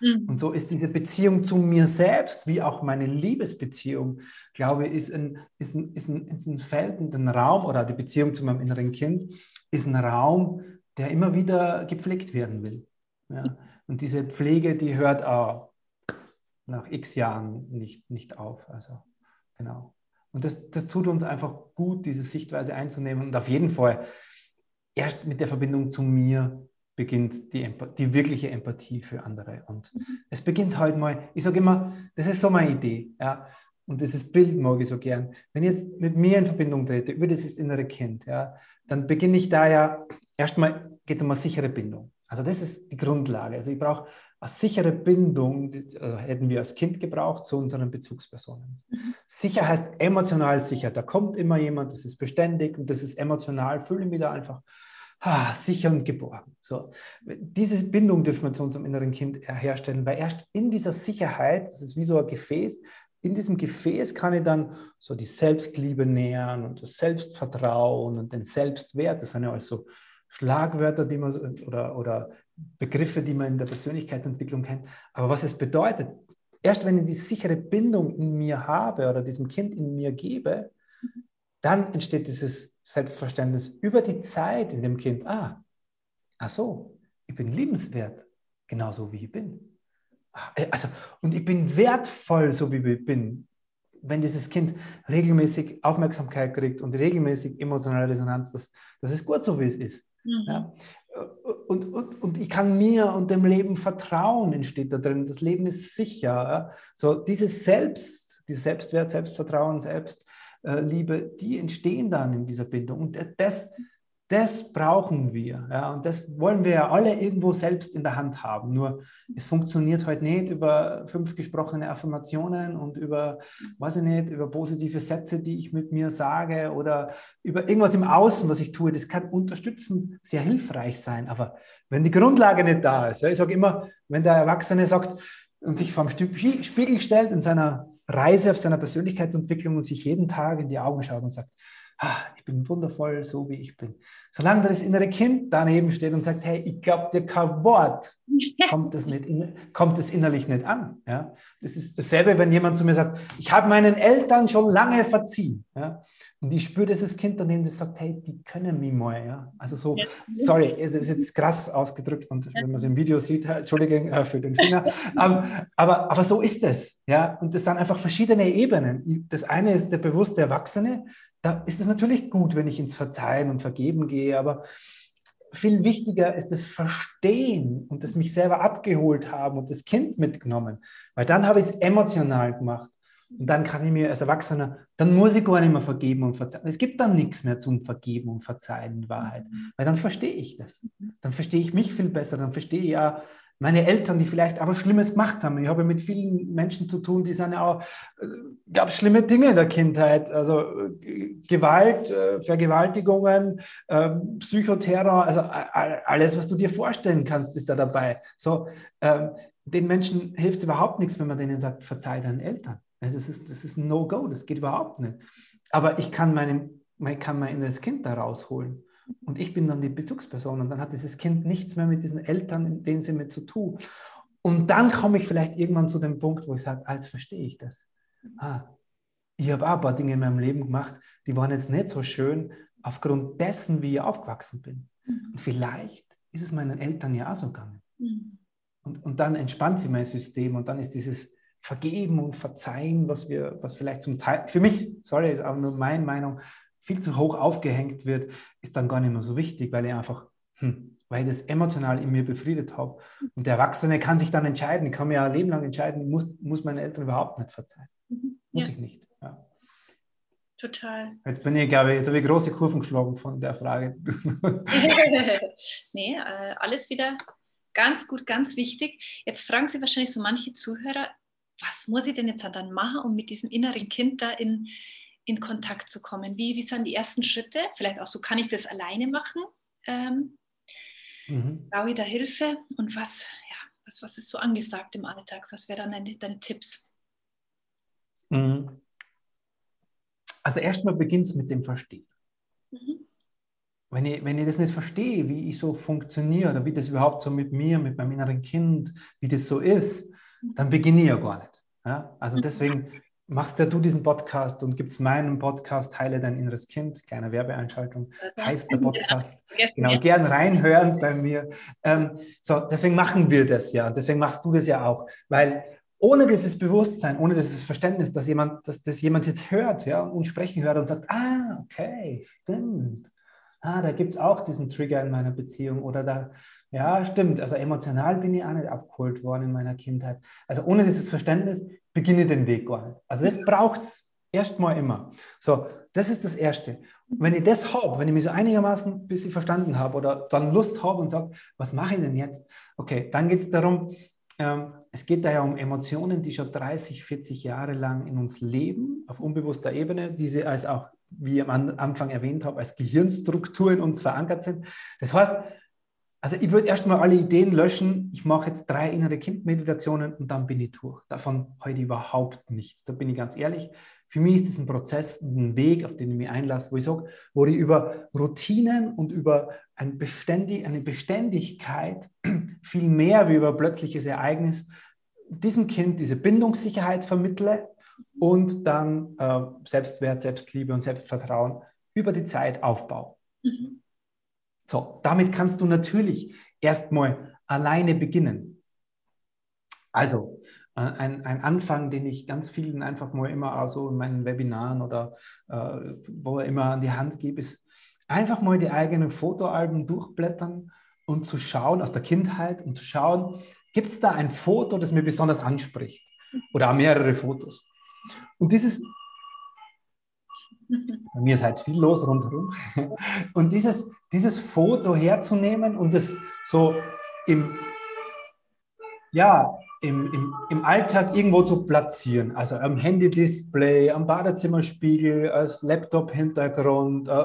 [SPEAKER 1] Mhm.
[SPEAKER 2] Und so ist diese Beziehung zu mir selbst, wie auch meine Liebesbeziehung, glaube ich, ist ein, ist ein, ist ein, ist ein Feld und ein Raum, oder die Beziehung zu meinem inneren Kind ist ein Raum, der immer wieder gepflegt werden will. Ja? Und diese Pflege, die hört auch nach x Jahren nicht, nicht auf. Also, genau. Und das, das tut uns einfach gut, diese Sichtweise einzunehmen. Und auf jeden Fall, erst mit der Verbindung zu mir beginnt die, die wirkliche Empathie für andere. Und es beginnt halt mal, ich sage immer, das ist so meine Idee. Ja? Und dieses Bild mag ich so gern. Wenn ich jetzt mit mir in Verbindung trete, über dieses innere Kind, ja, dann beginne ich da ja, erstmal geht es um eine sichere Bindung. Also das ist die Grundlage. Also ich brauche eine sichere Bindung, die äh, hätten wir als Kind gebraucht, zu unseren Bezugspersonen.
[SPEAKER 1] Mhm.
[SPEAKER 2] Sicher heißt emotional sicher. Da kommt immer jemand, das ist beständig und das ist emotional, fühle ich mich da einfach ah, sicher und geborgen. So. Diese Bindung dürfen wir zu unserem inneren Kind herstellen, weil erst in dieser Sicherheit, das ist wie so ein Gefäß, in diesem Gefäß kann ich dann so die Selbstliebe nähern und das Selbstvertrauen und den Selbstwert. Das sind ja alles so Schlagwörter, die man oder, oder Begriffe, die man in der Persönlichkeitsentwicklung kennt. Aber was es bedeutet, erst wenn ich die sichere Bindung in mir habe oder diesem Kind in mir gebe, dann entsteht dieses Selbstverständnis über die Zeit in dem Kind. Ah, ach so, ich bin liebenswert, genauso wie ich bin. Also, und ich bin wertvoll, so wie ich bin. Wenn dieses Kind regelmäßig Aufmerksamkeit kriegt und regelmäßig emotionale Resonanz, das, das ist gut so, wie es ist.
[SPEAKER 1] Mhm.
[SPEAKER 2] Ja? Und, und, und ich kann mir und dem Leben vertrauen, entsteht da drin. Das Leben ist sicher. Ja? So dieses Selbst, dieses Selbstwert, Selbstvertrauen, Selbstliebe, die entstehen dann in dieser Bindung. Und das, das brauchen wir. Ja? Und das wollen wir ja alle irgendwo selbst in der Hand haben. Nur es funktioniert halt nicht über fünf gesprochene Affirmationen und über, weiß ich nicht, über positive Sätze, die ich mit mir sage oder über irgendwas im Außen, was ich tue. Das kann unterstützend sehr hilfreich sein. Aber wenn die Grundlage nicht da ist, ja, ich sage immer, wenn der Erwachsene sagt und sich vor dem Spiegel stellt in seiner Reise auf seiner Persönlichkeitsentwicklung und sich jeden Tag in die Augen schaut und sagt, ah, ich bin wundervoll, so wie ich bin. Solange das innere Kind daneben steht und sagt, hey, ich glaube dir kein Wort, kommt das, nicht in, kommt das innerlich nicht an. Ja? Das ist dasselbe, wenn jemand zu mir sagt, ich habe meinen Eltern schon lange verziehen. Ja? Und ich spüre dieses Kind daneben, das sagt, hey, die können mich mal. Ja? Also so,
[SPEAKER 1] Ja.
[SPEAKER 2] sorry, das ist jetzt krass ausgedrückt und wenn man es im Video sieht, Entschuldigung äh, für den Finger, ähm, aber, aber so ist es. Ja? Und das sind einfach verschiedene Ebenen. Das eine ist der bewusste Erwachsene, da ist es natürlich gut, wenn ich ins Verzeihen und Vergeben gehe, aber viel wichtiger ist das Verstehen und das mich selber abgeholt haben und das Kind mitgenommen, weil dann habe ich es emotional gemacht und dann kann ich mir als Erwachsener, dann muss ich gar nicht mehr vergeben und verzeihen. Es gibt dann nichts mehr zum Vergeben und Verzeihen in Wahrheit, weil dann verstehe ich das. Dann verstehe ich mich viel besser, dann verstehe ich ja meine Eltern, die vielleicht auch was Schlimmes gemacht haben. Ich habe mit vielen Menschen zu tun, die sind ja auch, äh, gab es schlimme Dinge in der Kindheit, also äh, Gewalt, äh, Vergewaltigungen, äh, Psychoterror, also alles, was du dir vorstellen kannst, ist da dabei. So, äh, den Menschen hilft es überhaupt nichts, wenn man denen sagt, verzeih deinen Eltern. Das ist, das ist ein No-Go, das geht überhaupt nicht. Aber ich kann, meinem, ich kann mein inneres Kind da rausholen. Und ich bin dann die Bezugsperson und dann hat dieses Kind nichts mehr mit diesen Eltern in dem Sinne zu tun. Und dann komme ich vielleicht irgendwann zu dem Punkt, wo ich sage, ah, jetzt verstehe ich das. Ah, ich habe auch ein paar Dinge in meinem Leben gemacht, die waren jetzt nicht so schön, aufgrund dessen, wie ich aufgewachsen bin. Und vielleicht ist es meinen Eltern ja auch so gegangen.
[SPEAKER 1] Mhm.
[SPEAKER 2] Und, und dann entspannt sich mein System und dann ist dieses Vergeben und Verzeihen, was wir, was vielleicht zum Teil, für mich, sorry, ist auch nur meine Meinung, viel zu hoch aufgehängt wird, ist dann gar nicht mehr so wichtig, weil ich einfach, hm, weil ich das emotional in mir befriedet habe. Und der Erwachsene kann sich dann entscheiden, ich kann mir ja ein Leben lang entscheiden, muss, muss meine Eltern überhaupt nicht verzeihen.
[SPEAKER 1] Mhm.
[SPEAKER 2] Muss
[SPEAKER 1] Ja,
[SPEAKER 2] ich nicht. Ja.
[SPEAKER 1] total.
[SPEAKER 2] Jetzt bin ich, glaube ich, jetzt habe ich große Kurven geschlagen von der Frage.
[SPEAKER 1] Nee, äh, alles wieder ganz gut, ganz wichtig. Jetzt fragen Sie wahrscheinlich so manche Zuhörer, was muss ich denn jetzt dann machen, um mit diesem inneren Kind da in, in Kontakt zu kommen? Wie, wie sind die ersten Schritte? Vielleicht auch so, kann ich das alleine machen? Ähm,
[SPEAKER 2] Mhm.
[SPEAKER 1] brauche ich da Hilfe? Und was, ja, was, was ist so angesagt im Alltag? Was wären dann deine, deine Tipps?
[SPEAKER 2] Also erstmal beginnt es mit dem Verstehen.
[SPEAKER 1] Mhm.
[SPEAKER 2] wenn ich, wenn ich das nicht verstehe, wie ich so funktioniere oder wie das überhaupt so mit mir, mit meinem inneren Kind, wie das so ist, dann beginne ich ja gar nicht. Ja? Also deswegen machst ja du diesen Podcast und gibt es meinen Podcast, Heile dein inneres Kind, kleine Werbeeinschaltung, heißt der Podcast. Genau, gern reinhören bei mir. Ähm, so, deswegen machen wir das ja, deswegen machst du das ja auch, weil ohne dieses Bewusstsein, ohne dieses Verständnis, dass jemand, dass das jemand jetzt hört, ja, und sprechen hört und sagt, ah, okay, stimmt. Ah, da gibt es auch diesen Trigger in meiner Beziehung oder da, ja, stimmt, also emotional bin ich auch nicht abgeholt worden in meiner Kindheit. Also ohne dieses Verständnis beginne ich den Weg gar nicht. Also das braucht es erstmal immer. So, das ist das Erste. Und wenn ich das habe, wenn ich mich so einigermaßen ein bisschen verstanden habe oder dann Lust habe und sage, was mache ich denn jetzt? Okay, dann geht es darum, ähm, es geht da ja um Emotionen, die schon dreißig, vierzig Jahre lang in uns leben, auf unbewusster Ebene, diese als auch, wie ich am Anfang erwähnt habe, als Gehirnstruktur in uns verankert sind. Das heißt, also ich würde erstmal alle Ideen löschen, ich mache jetzt drei innere Kind-Meditationen und dann bin ich durch. Davon heute überhaupt nichts, da bin ich ganz ehrlich. Für mich ist es ein Prozess, ein Weg, auf den ich mich einlasse, wo ich sage, wo ich über Routinen und über ein Beständig, eine Beständigkeit viel mehr wie über plötzliches Ereignis diesem Kind diese Bindungssicherheit vermittle und dann äh, Selbstwert, Selbstliebe und Selbstvertrauen über die Zeit aufbaue. Mhm. So, damit kannst du natürlich erstmal alleine beginnen. Also, äh, ein, ein Anfang, den ich ganz vielen einfach mal immer also in meinen Webinaren oder äh, wo ich immer an die Hand gebe, ist einfach mal die eigenen Fotoalben durchblättern und zu schauen, aus der Kindheit, und zu schauen, gibt es da ein Foto, das mir besonders anspricht? Oder auch mehrere Fotos. Und dieses, bei mir ist halt viel los rundherum, und dieses, dieses Foto herzunehmen und es so im, ja, im, im, im Alltag irgendwo zu platzieren. Also am Handy-Display, am Badezimmerspiegel, als Laptop-Hintergrund, äh,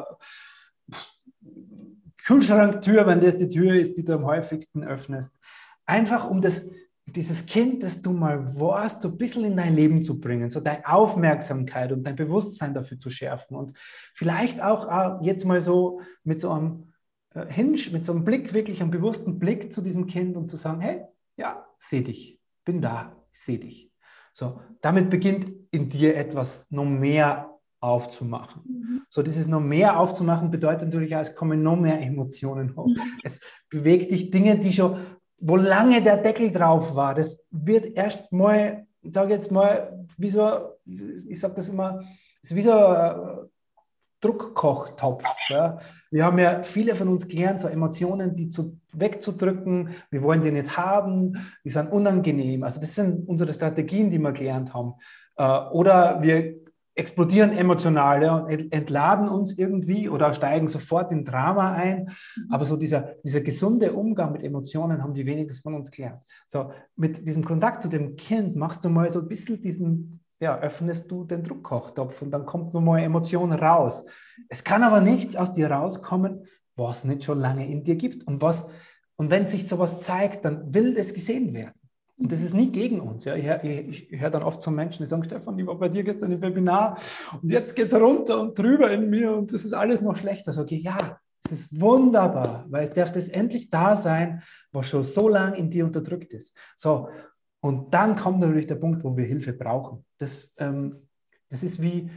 [SPEAKER 2] Kühlschranktür, wenn das die Tür ist, die du am häufigsten öffnest. Einfach um das, dieses Kind, das du mal warst, so ein bisschen in dein Leben zu bringen, so deine Aufmerksamkeit und dein Bewusstsein dafür zu schärfen. Und vielleicht auch äh, jetzt mal so mit so einem äh, Hinsch, mit so einem Blick, wirklich einem bewussten Blick zu diesem Kind und zu sagen, hey, ja, seh dich, bin da, ich sehe dich. So, damit beginnt in dir etwas noch mehr aufzumachen. Mhm. So, dieses noch mehr aufzumachen bedeutet natürlich auch, es kommen noch mehr Emotionen hoch. Mhm. Es bewegt dich Dinge, die schon, wo lange der Deckel drauf war, das wird erst mal, ich sage jetzt mal, wie so, ich sage das immer, es ist wie so ein Druckkochtopf. Ja. Wir haben ja viele von uns gelernt, so Emotionen, die zu, wegzudrücken, wir wollen die nicht haben, die sind unangenehm. Also das sind unsere Strategien, die wir gelernt haben. Oder wir explodieren emotional, ja, und entladen uns irgendwie oder steigen sofort in Drama ein. Aber so dieser, dieser gesunde Umgang mit Emotionen haben die wenigsten von uns gelernt. So, mit diesem Kontakt zu dem Kind machst du mal so ein bisschen diesen, ja, öffnest du den Druckkochtopf und dann kommt nochmal Emotion raus. Es kann aber nichts aus dir rauskommen, was nicht schon lange in dir gibt. Und, was, und wenn sich sowas zeigt, dann will es gesehen werden. Und das ist nie gegen uns. Ja. Ich, ich, ich höre dann oft so Menschen, die sagen, Stefan, ich war bei dir gestern im Webinar und jetzt geht es runter und drüber in mir und das ist alles noch schlechter. So, okay, ja, das ist wunderbar, weil es darf das endlich da sein, was schon so lange in dir unterdrückt ist. So, und dann kommt natürlich der Punkt, wo wir Hilfe brauchen. Das, ähm, das ist wie,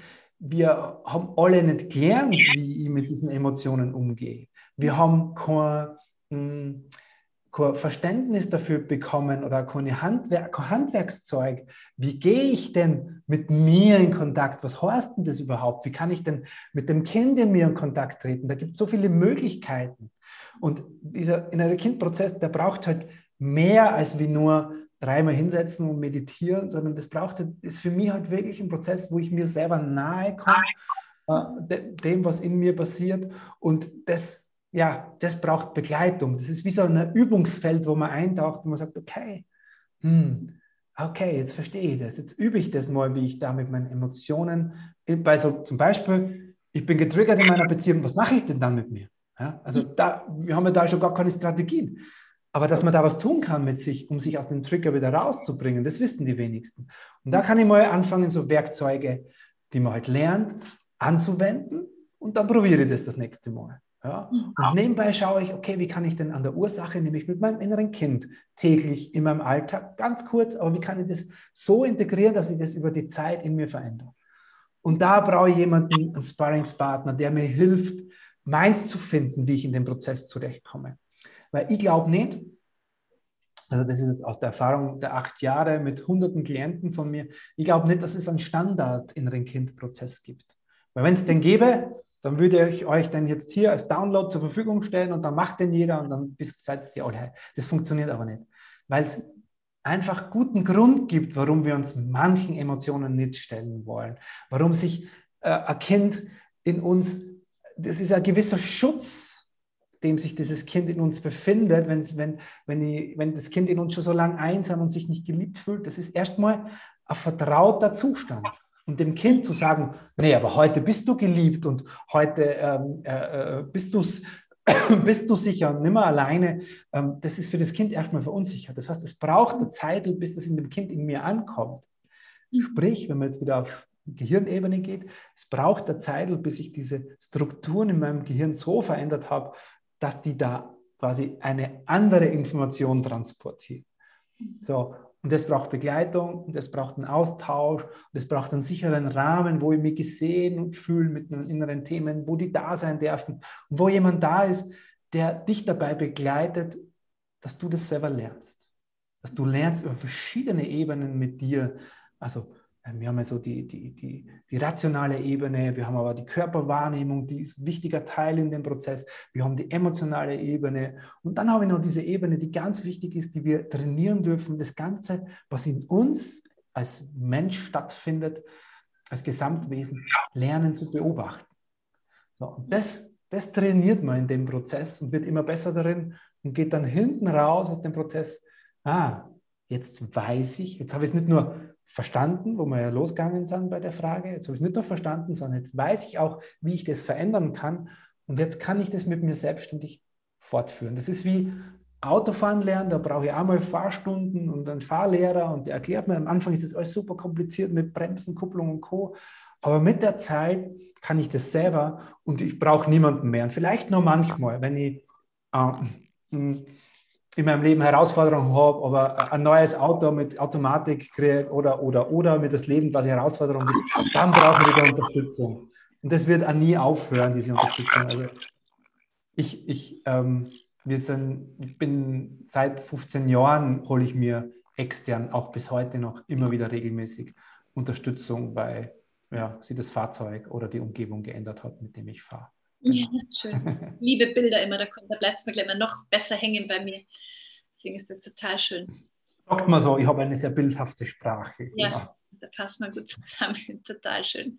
[SPEAKER 2] wir haben alle nicht gelernt, wie ich mit diesen Emotionen umgehe. Wir haben kein, mh, kein Verständnis dafür bekommen oder keine Handwerk, kein Handwerkszeug. Wie gehe ich denn mit mir in Kontakt? Was heißt denn das überhaupt? Wie kann ich denn mit dem Kind in mir in Kontakt treten? Da gibt es so viele Möglichkeiten. Und dieser innere Kindprozess, der braucht halt mehr als wie nur dreimal hinsetzen und meditieren, sondern das braucht, ist für mich halt wirklich ein Prozess, wo ich mir selber nahe komme, äh, dem, was in mir passiert. Und das, ja, das braucht Begleitung. Das ist wie so ein Übungsfeld, wo man eintaucht und man sagt, okay, hm, okay, jetzt verstehe ich das. Jetzt übe ich das mal, wie ich da mit meinen Emotionen, bei so zum Beispiel, ich bin getriggert in meiner Beziehung, was mache ich denn dann mit mir? Ja, also da, wir haben ja da schon gar keine Strategien. Aber dass man da was tun kann mit sich, um sich aus dem Trigger wieder rauszubringen, das wissen die wenigsten. Und da kann ich mal anfangen, so Werkzeuge, die man halt lernt, anzuwenden und dann probiere ich das das nächste Mal. Ja? Und nebenbei schaue ich, okay, wie kann ich denn an der Ursache, nämlich mit meinem inneren Kind, täglich in meinem Alltag, ganz kurz, aber wie kann ich das so integrieren, dass ich das über die Zeit in mir verändere? Und da brauche ich jemanden, einen Sparringspartner, der mir hilft, meins zu finden, wie ich in den Prozess zurechtkomme. Weil ich glaube nicht, also das ist aus der Erfahrung der acht Jahre mit hunderten Klienten von mir, ich glaube nicht, dass es einen Standard inneren Kind-Prozess gibt. Weil wenn es den gäbe, dann würde ich euch den jetzt hier als Download zur Verfügung stellen und dann macht den jeder und dann bis seid ihr alle heil. Das funktioniert aber nicht, weil es einfach guten Grund gibt, warum wir uns manchen Emotionen nicht stellen wollen, warum sich äh, ein Kind in uns, das ist ein gewisser Schutz, dem sich dieses Kind in uns befindet, wenn, wenn, wenn, ich, wenn das Kind in uns schon so lange einsam und sich nicht geliebt fühlt, das ist erstmal ein vertrauter Zustand. Und dem Kind zu sagen, nee, aber heute bist du geliebt und heute ähm, äh, bist, du's, bist du sicher und nimmer alleine, ähm, das ist für das Kind erstmal verunsichert. Das heißt, es braucht eine Zeit, bis das in dem Kind in mir ankommt. Sprich, wenn man jetzt wieder auf Gehirnebene geht, es braucht eine Zeit, bis ich diese Strukturen in meinem Gehirn so verändert habe, dass die da quasi eine andere Information transportieren. So, und das braucht Begleitung, und das braucht einen Austausch, und das braucht einen sicheren Rahmen, wo ich mich gesehen und fühle mit meinen inneren Themen, wo die da sein dürfen und wo jemand da ist, der dich dabei begleitet, dass du das selber lernst. Dass du lernst über verschiedene Ebenen mit dir, also wir haben ja so die, die, die, die rationale Ebene, wir haben aber die Körperwahrnehmung, die ist ein wichtiger Teil in dem Prozess, wir haben die emotionale Ebene und dann habe ich noch diese Ebene, die ganz wichtig ist, die wir trainieren dürfen, das Ganze, was in uns als Mensch stattfindet, als Gesamtwesen, lernen zu beobachten. So, und das, das trainiert man in dem Prozess und wird immer besser darin und geht dann hinten raus aus dem Prozess, ah, jetzt weiß ich, jetzt habe ich es nicht nur verstanden, wo wir ja losgegangen sind bei der Frage, jetzt habe ich es nicht nur verstanden, sondern jetzt weiß ich auch, wie ich das verändern kann und jetzt kann ich das mit mir selbstständig fortführen. Das ist wie Autofahren lernen, da brauche ich einmal Fahrstunden und einen Fahrlehrer und der erklärt mir, am Anfang ist das alles super kompliziert mit Bremsen, Kupplung und Co., aber mit der Zeit kann ich das selber und ich brauche niemanden mehr. Und vielleicht nur manchmal, wenn ich äh, in meinem Leben Herausforderungen habe, aber ein neues Auto mit Automatik kriege oder, oder, oder mir das Leben quasi Herausforderungen gibt, dann brauche ich wieder Unterstützung. Und das wird auch nie aufhören, diese Unterstützung. Also ich, ich, ähm, wir sind, ich bin seit fünfzehn Jahren, hole ich mir extern, auch bis heute noch immer wieder regelmäßig Unterstützung, weil ja, sich das Fahrzeug oder die Umgebung geändert hat, mit dem ich fahre.
[SPEAKER 1] Genau. Ja, schön. Liebe Bilder immer, da, da bleibt es mir gleich mal noch besser hängen bei mir. Deswegen ist das total schön.
[SPEAKER 2] Sagt man so, ich habe eine sehr bildhafte Sprache.
[SPEAKER 1] Ja,
[SPEAKER 2] genau.
[SPEAKER 1] Da passt man gut zusammen. Total schön.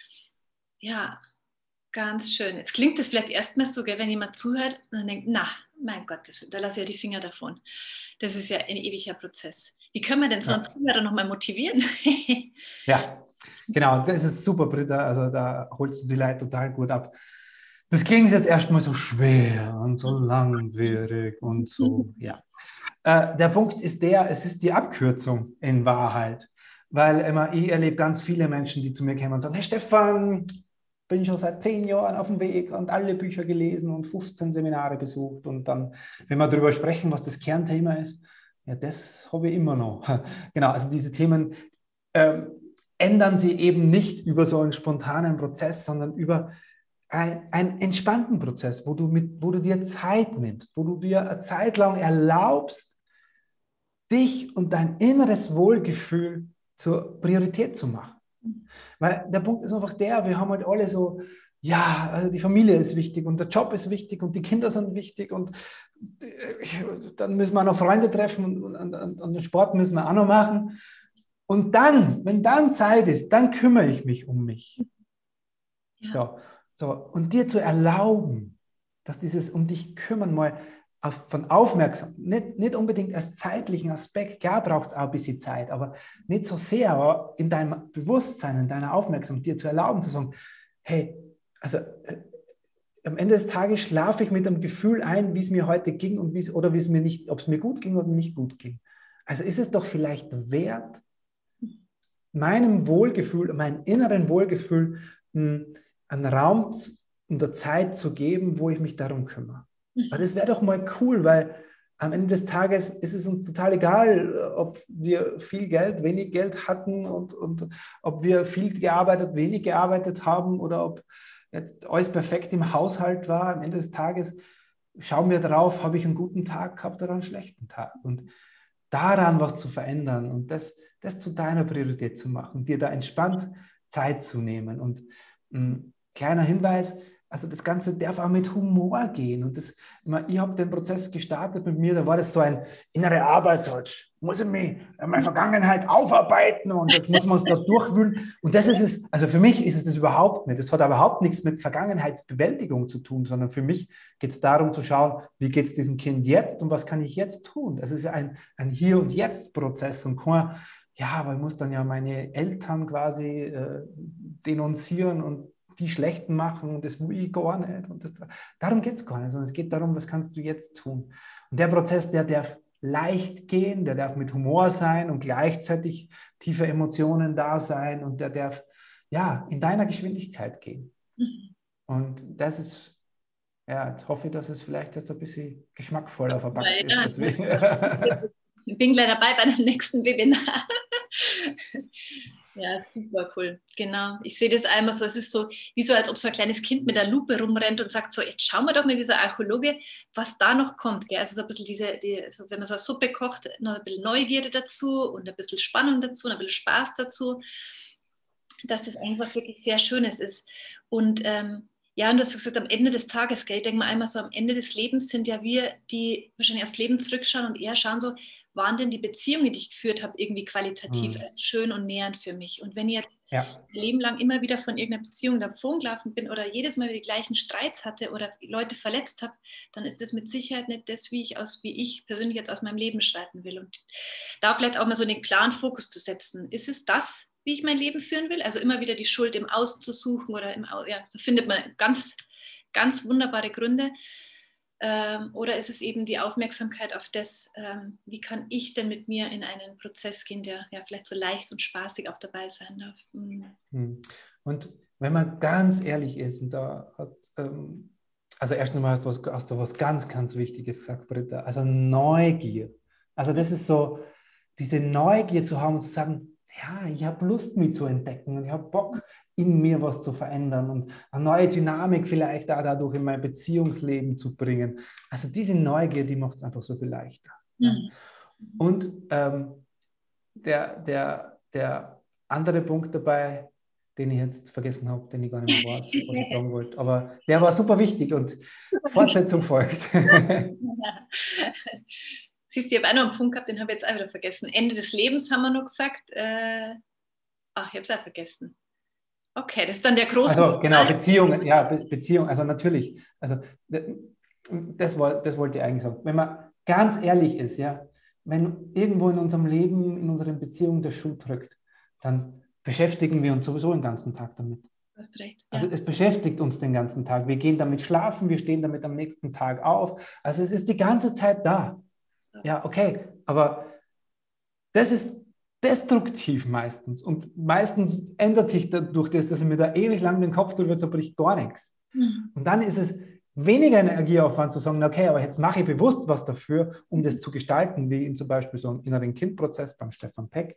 [SPEAKER 1] Ja, ganz schön. Jetzt klingt das vielleicht erstmal so, gell, wenn jemand zuhört und dann denkt, na, mein Gott, das, da lasse ich ja die Finger davon. Das ist ja ein ewiger Prozess. Wie können wir denn so einen ja. Zuhörer nochmal motivieren?
[SPEAKER 2] Ja, genau, das ist super, Britta. Also da holst du die Leute total gut ab. Das klingt jetzt erstmal so schwer und so langwierig und so, ja. Äh, der Punkt ist der, es ist die Abkürzung in Wahrheit. Weil immer, ich erlebe ganz viele Menschen, die zu mir kommen und sagen, hey Stefan, bin schon seit zehn Jahren auf dem Weg und alle Bücher gelesen und fünfzehn Seminare besucht. Und dann, wenn wir darüber sprechen, was das Kernthema ist, ja, das habe ich immer noch. Genau, also diese Themen ähm, ändern sie eben nicht über so einen spontanen Prozess, sondern über ein, einen entspannten Prozess, wo du, mit, wo du dir Zeit nimmst, wo du dir eine Zeit lang erlaubst, dich und dein inneres Wohlgefühl zur Priorität zu machen. Weil der Punkt ist einfach der, wir haben halt alle so, ja, also die Familie ist wichtig und der Job ist wichtig und die Kinder sind wichtig und dann müssen wir auch noch Freunde treffen und, und, und, und den Sport müssen wir auch noch machen. Und dann, wenn dann Zeit ist, dann kümmere ich mich um mich. Ja. So, so, und dir zu erlauben, dass dieses um dich kümmern mal auf, von aufmerksam, nicht, nicht unbedingt als zeitlichen Aspekt, klar braucht es auch ein bisschen Zeit, aber nicht so sehr, aber in deinem Bewusstsein, in deiner Aufmerksamkeit, dir zu erlauben, zu sagen, hey, also äh, am Ende des Tages schlafe ich mit dem Gefühl ein, wie es mir heute ging und wie oder wie es mir nicht, ob es mir gut ging oder nicht gut ging. Also ist es doch vielleicht wert, meinem Wohlgefühl, meinem inneren Wohlgefühl mh, einen Raum und der Zeit zu geben, wo ich mich darum kümmere.
[SPEAKER 1] Mhm.
[SPEAKER 2] Aber das wäre doch mal cool, weil am Ende des Tages ist es uns total egal, ob wir viel Geld, wenig Geld hatten und, und ob wir viel gearbeitet, wenig gearbeitet haben oder ob jetzt alles perfekt im Haushalt war. Am Ende des Tages schauen wir drauf, habe ich einen guten Tag gehabt oder einen schlechten Tag. Und daran was zu verändern und das, das zu deiner Priorität zu machen, dir da entspannt Zeit zu nehmen. Und ein kleiner Hinweis, also das Ganze darf auch mit Humor gehen. Und das, ich habe den Prozess gestartet mit mir, da war das so ein innere Arbeit, jetzt muss ich mich in meiner Vergangenheit aufarbeiten und jetzt muss man es da durchwühlen. Und das ist es, also für mich ist es das überhaupt nicht. Das hat überhaupt nichts mit Vergangenheitsbewältigung zu tun, sondern für mich geht es darum zu schauen, wie geht es diesem Kind jetzt und was kann ich jetzt tun. Das ist ein, ein Hier- und Jetzt-Prozess und kein, ja, weil ich muss dann ja meine Eltern quasi äh, denunzieren und die Schlechten machen und das will ich gar nicht. Und das, darum geht es gar nicht, sondern es geht darum, was kannst du jetzt tun. Und der Prozess, der darf leicht gehen, der darf mit Humor sein und gleichzeitig tiefe Emotionen da sein und der darf ja in deiner Geschwindigkeit gehen. Mhm. Und das ist, ja, jetzt hoffe ich, dass es vielleicht jetzt ein bisschen geschmackvoller verpackt ist. Deswegen.
[SPEAKER 1] Ich bin gleich dabei bei dem nächsten Webinar. Ja, super cool. Genau. Ich sehe das einmal so, es ist so, wie so, als ob so ein kleines Kind mit der Lupe rumrennt und sagt so, jetzt schauen wir doch mal wie so ein Archäologe, was da noch kommt. Gell? Also so ein bisschen diese, die, so, wenn man so eine Suppe kocht, noch ein bisschen Neugierde dazu und ein bisschen Spannung dazu und ein bisschen Spaß dazu, dass das eigentlich was wirklich sehr Schönes ist. Und ähm, ja, und du hast gesagt, am Ende des Tages, gell, ich denke mal einmal so, am Ende des Lebens sind ja wir, die wahrscheinlich aufs Leben zurückschauen und eher schauen so, waren denn die Beziehungen, die ich geführt habe, irgendwie qualitativ mhm. also schön und nähernd für mich? Und wenn ich jetzt ja. ein Leben lang immer wieder von irgendeiner Beziehung davon gelaufen bin oder jedes Mal wieder die gleichen Streits hatte oder Leute verletzt habe, dann ist das mit Sicherheit nicht das, wie ich, aus, wie ich persönlich jetzt aus meinem Leben schreiten will. Und da vielleicht auch mal so einen klaren Fokus zu setzen. Ist es das, wie ich mein Leben führen will? Also immer wieder die Schuld im Außen zu suchen oder im Au- ja, da findet man ganz, ganz wunderbare Gründe. Ähm, oder ist es eben die Aufmerksamkeit auf das, ähm, wie kann ich denn mit mir in einen Prozess gehen, der ja vielleicht so leicht und spaßig auch dabei sein darf. Mhm.
[SPEAKER 2] Und wenn man ganz ehrlich ist, und da hat, ähm, also erst einmal hast du, was, hast du was ganz, ganz Wichtiges gesagt, Britta, also Neugier. Also das ist so, diese Neugier zu haben und zu sagen, ja, ich habe Lust, mich zu entdecken und ich habe Bock, in mir was zu verändern und eine neue Dynamik vielleicht auch dadurch in mein Beziehungsleben zu bringen. Also diese Neugier, die macht es einfach so viel leichter. Mhm. Ja. Und ähm, der, der, der andere Punkt dabei, den ich jetzt vergessen habe, den ich gar nicht mehr weiß, was ich sagen wollte, aber der war super wichtig und Fortsetzung folgt.
[SPEAKER 1] Siehst du, ich habe auch noch einen Punkt gehabt, den habe ich jetzt auch wieder vergessen. Ende des Lebens haben wir noch gesagt. Äh, ach, ich habe es auch vergessen. Okay, das ist dann der große...
[SPEAKER 2] Also genau, Beziehungen, ja, Be Beziehung, also natürlich, also das, war, das wollte ich eigentlich sagen. Wenn man ganz ehrlich ist, ja, wenn irgendwo in unserem Leben, in unseren Beziehungen der Schuh drückt, dann beschäftigen wir uns sowieso den ganzen Tag damit.
[SPEAKER 1] Du hast recht. Ja.
[SPEAKER 2] Also es beschäftigt uns den ganzen Tag. Wir gehen damit schlafen, wir stehen damit am nächsten Tag auf. Also es ist die ganze Zeit da. Ja, okay, aber das ist destruktiv meistens. Und meistens ändert sich dadurch das, dass ich mir da ewig lang den Kopf drüber zerbricht, gar nichts. Mhm. Und dann ist es weniger Energieaufwand zu sagen, okay, aber jetzt mache ich bewusst was dafür, um das zu gestalten, wie in zum Beispiel so einem inneren Kindprozess beim Stefan Peck,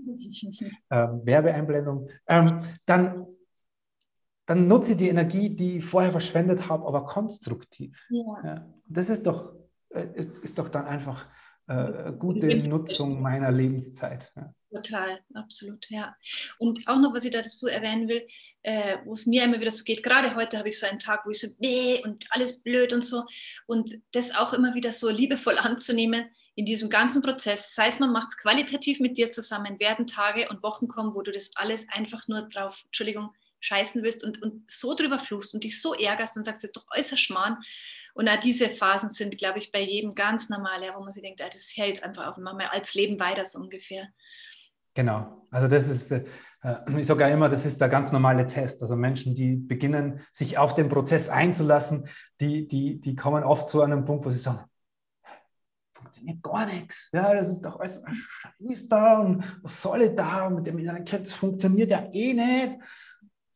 [SPEAKER 2] ähm, Werbeeinblendung. Ähm, dann, dann nutze ich die Energie, die ich vorher verschwendet habe, aber konstruktiv. Ja. Ja, das ist doch, äh, ist, ist doch dann einfach äh, gute Nutzung meiner Lebenszeit. Ja.
[SPEAKER 1] Total, absolut, ja. Und auch noch, was ich dazu erwähnen will, äh, wo es mir immer wieder so geht, gerade heute habe ich so einen Tag, wo ich so, nee, und alles blöd und so. Und das auch immer wieder so liebevoll anzunehmen in diesem ganzen Prozess. Sei es, man macht es qualitativ mit dir zusammen, werden Tage und Wochen kommen, wo du das alles einfach nur drauf, Entschuldigung, scheißen willst und, und so drüber fluchst und dich so ärgerst und sagst, das ist doch äußerst Schmarrn. Und auch diese Phasen sind, glaube ich, bei jedem ganz normal, ja, wo man sich denkt, ah, das hält jetzt einfach auf und machen wir als Leben weiter so ungefähr.
[SPEAKER 2] Genau, also das ist, äh, ich sage ja immer, das ist der ganz normale Test. Also Menschen, die beginnen, sich auf den Prozess einzulassen, die, die, die kommen oft zu einem Punkt, wo sie sagen, funktioniert gar nichts. Ja, das ist doch alles ein Scheiß da und was soll ich da mit dem inneren Kind, das funktioniert ja eh nicht.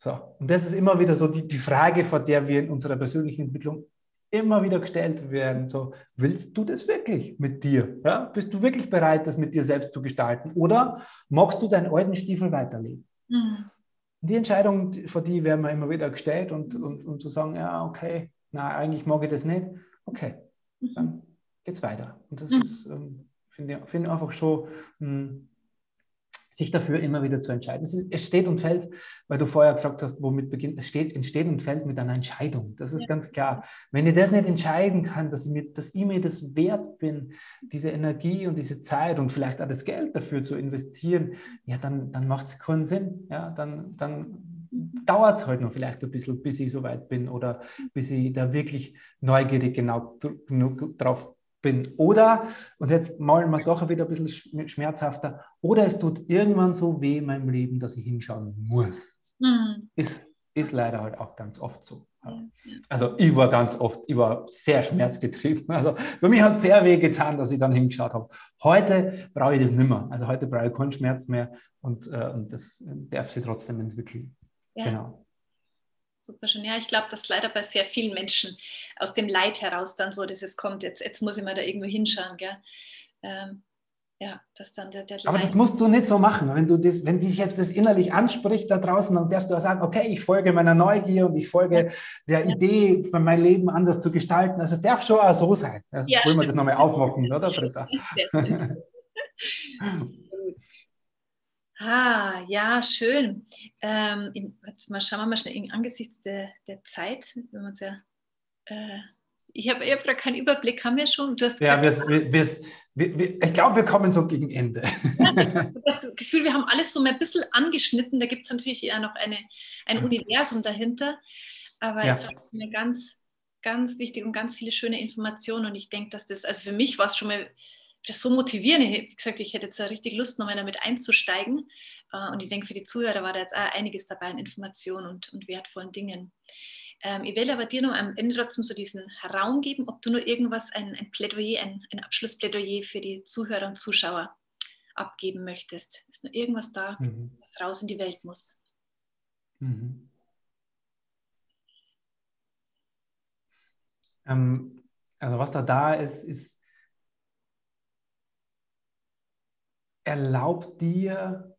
[SPEAKER 2] So. Und das ist immer wieder so die, die Frage, vor der wir in unserer persönlichen Entwicklung immer wieder gestellt werden. So, willst du das wirklich mit dir? Ja? Bist du wirklich bereit, das mit dir selbst zu gestalten? Oder magst du deinen alten Stiefel weiterleben? Mhm. Die Entscheidung, vor die werden wir immer wieder gestellt und, und, und zu sagen, ja, okay, na, eigentlich mag ich das nicht. Okay, dann geht's weiter. Und das mhm. ist, ähm, finde ich, find einfach schon, mh, sich dafür immer wieder zu entscheiden. Es, ist, es steht und fällt, weil du vorher gesagt hast, womit beginnt, es steht, entsteht und fällt mit einer Entscheidung. Das ist ja. ganz klar. Wenn ich das nicht entscheiden kann, dass ich, mir, dass ich mir das wert bin, diese Energie und diese Zeit und vielleicht auch das Geld dafür zu investieren, ja, dann, dann macht es keinen Sinn. Ja, dann, dann dauert es halt noch vielleicht ein bisschen, bis ich so weit bin oder bis ich da wirklich neugierig genau genug drauf bin. Oder, und jetzt malen wir es doch wieder ein bisschen schmerzhafter, oder es tut irgendwann so weh in meinem Leben, dass ich hinschauen muss. Mhm. Ist, ist leider halt auch ganz oft so. Ja. Also ich war ganz oft, ich war sehr schmerzgetrieben. Also für mich hat es sehr weh getan, dass ich dann hingeschaut habe. Heute brauche ich das nicht mehr. Also heute brauche ich keinen Schmerz mehr und, äh, und das darf sich trotzdem entwickeln. Ja. Genau.
[SPEAKER 1] Super schön. Ja, ich glaube, dass leider bei sehr vielen Menschen aus dem Leid heraus dann so, dass es kommt, jetzt, jetzt muss ich mal da irgendwo hinschauen, gell? Ähm, ja, dass dann der, der
[SPEAKER 2] Aber
[SPEAKER 1] Leid...
[SPEAKER 2] das musst du nicht so machen. Wenn du das, wenn dich jetzt das innerlich anspricht da draußen, dann darfst du auch sagen, okay, ich folge meiner Neugier und ich folge der ja. Idee, mein Leben anders zu gestalten. Also darf schon auch so sein. Also ja, wollen wir das nochmal aufmachen, oder Britta?
[SPEAKER 1] Ah, ja, schön. Ähm, in, jetzt mal schauen wir mal schnell in, angesichts der, der Zeit, wenn wir uns ja, äh, ich habe hab gerade keinen Überblick, haben wir schon? Du hast
[SPEAKER 2] ja, gesagt, wir, wir, wir, wir, ich glaube, wir kommen so gegen Ende.
[SPEAKER 1] Ja, ich habe das Gefühl, wir haben alles so ein bisschen angeschnitten. Da gibt es natürlich eher noch eine, ein Universum dahinter. Aber ja. eine ganz, ganz wichtige und ganz viele schöne Informationen. Und ich denke, dass das, also für mich war es schon mal das so motivierend. Wie gesagt, ich hätte jetzt richtig Lust, nochmal damit einzusteigen. Und ich denke, für die Zuhörer war da jetzt auch einiges dabei an Informationen und, und wertvollen Dingen. Ähm, ich will aber dir noch am Ende trotzdem so diesen Raum geben, ob du nur irgendwas, ein, ein Plädoyer, ein, ein Abschlussplädoyer für die Zuhörer und Zuschauer abgeben möchtest. Ist nur irgendwas da, mhm. was raus in die Welt muss?
[SPEAKER 2] Mhm. Ähm, also was da da ist, ist, erlaub dir,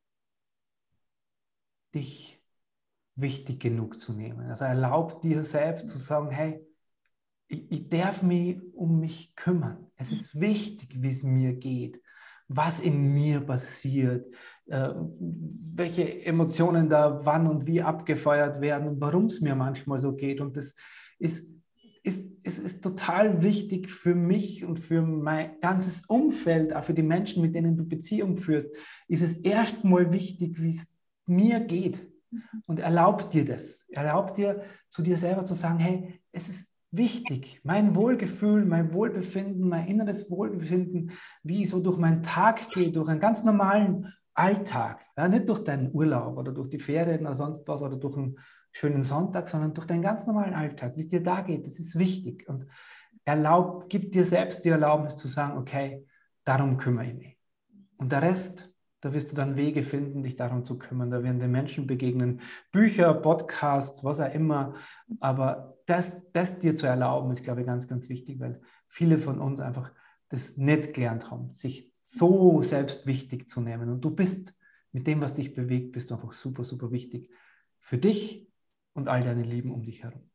[SPEAKER 2] dich wichtig genug zu nehmen. Also erlaub dir selbst zu sagen, hey, ich, ich darf mich um mich kümmern. Es ist wichtig, wie es mir geht, was in mir passiert, äh, welche Emotionen da wann und wie abgefeuert werden und warum es mir manchmal so geht. Und das ist, ist, ist, ist total wichtig für mich und für mein ganzes Umfeld, auch für die Menschen, mit denen du Beziehung führst, ist es erstmal wichtig, wie es mir geht. Und erlaub dir das. Erlaub dir, zu dir selber zu sagen, hey, es ist wichtig, mein Wohlgefühl, mein Wohlbefinden, mein inneres Wohlbefinden, wie ich so durch meinen Tag gehe, durch einen ganz normalen Alltag. Ja, nicht durch deinen Urlaub oder durch die Ferien oder sonst was oder durch einen schönen Sonntag, sondern durch deinen ganz normalen Alltag, wie es dir da geht. Das ist wichtig. Und erlaub, gib dir selbst die Erlaubnis zu sagen, okay, darum kümmere ich mich. Und der Rest, da wirst du dann Wege finden, dich darum zu kümmern. Da werden dir Menschen begegnen, Bücher, Podcasts, was auch immer. Aber das, das dir zu erlauben, ist, glaube ich, ganz, ganz wichtig, weil viele von uns einfach das nicht gelernt haben, sich so selbst wichtig zu nehmen. Und du bist mit dem, was dich bewegt, bist du einfach super, super wichtig für dich und all deine Lieben um dich herum.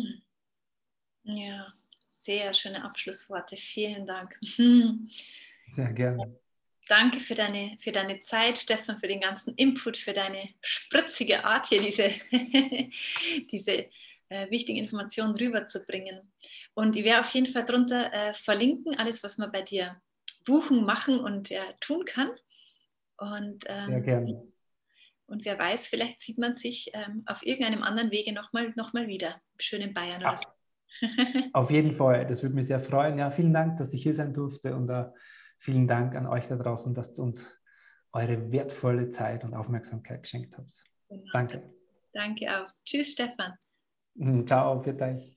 [SPEAKER 1] Ja, sehr schöne Abschlussworte. Vielen Dank.
[SPEAKER 2] Sehr gerne.
[SPEAKER 1] Danke für deine, für deine Zeit, Stefan, für den ganzen Input, für deine spritzige Art hier, diese, diese äh, wichtigen Informationen rüberzubringen. Und ich werde auf jeden Fall drunter äh, verlinken, alles, was man bei dir buchen, machen und äh, tun kann. Und, ähm,
[SPEAKER 2] Sehr gerne.
[SPEAKER 1] Und wer weiß, vielleicht sieht man sich ähm, auf irgendeinem anderen Wege nochmal noch mal wieder. Schön in Bayern oder so.
[SPEAKER 2] Auf jeden Fall, das würde mich sehr freuen. Ja, vielen Dank, dass ich hier sein durfte und uh, vielen Dank an euch da draußen, dass ihr uns eure wertvolle Zeit und Aufmerksamkeit geschenkt habt. Genau. Danke.
[SPEAKER 1] Danke auch. Tschüss, Stefan.
[SPEAKER 2] Ciao, für euch.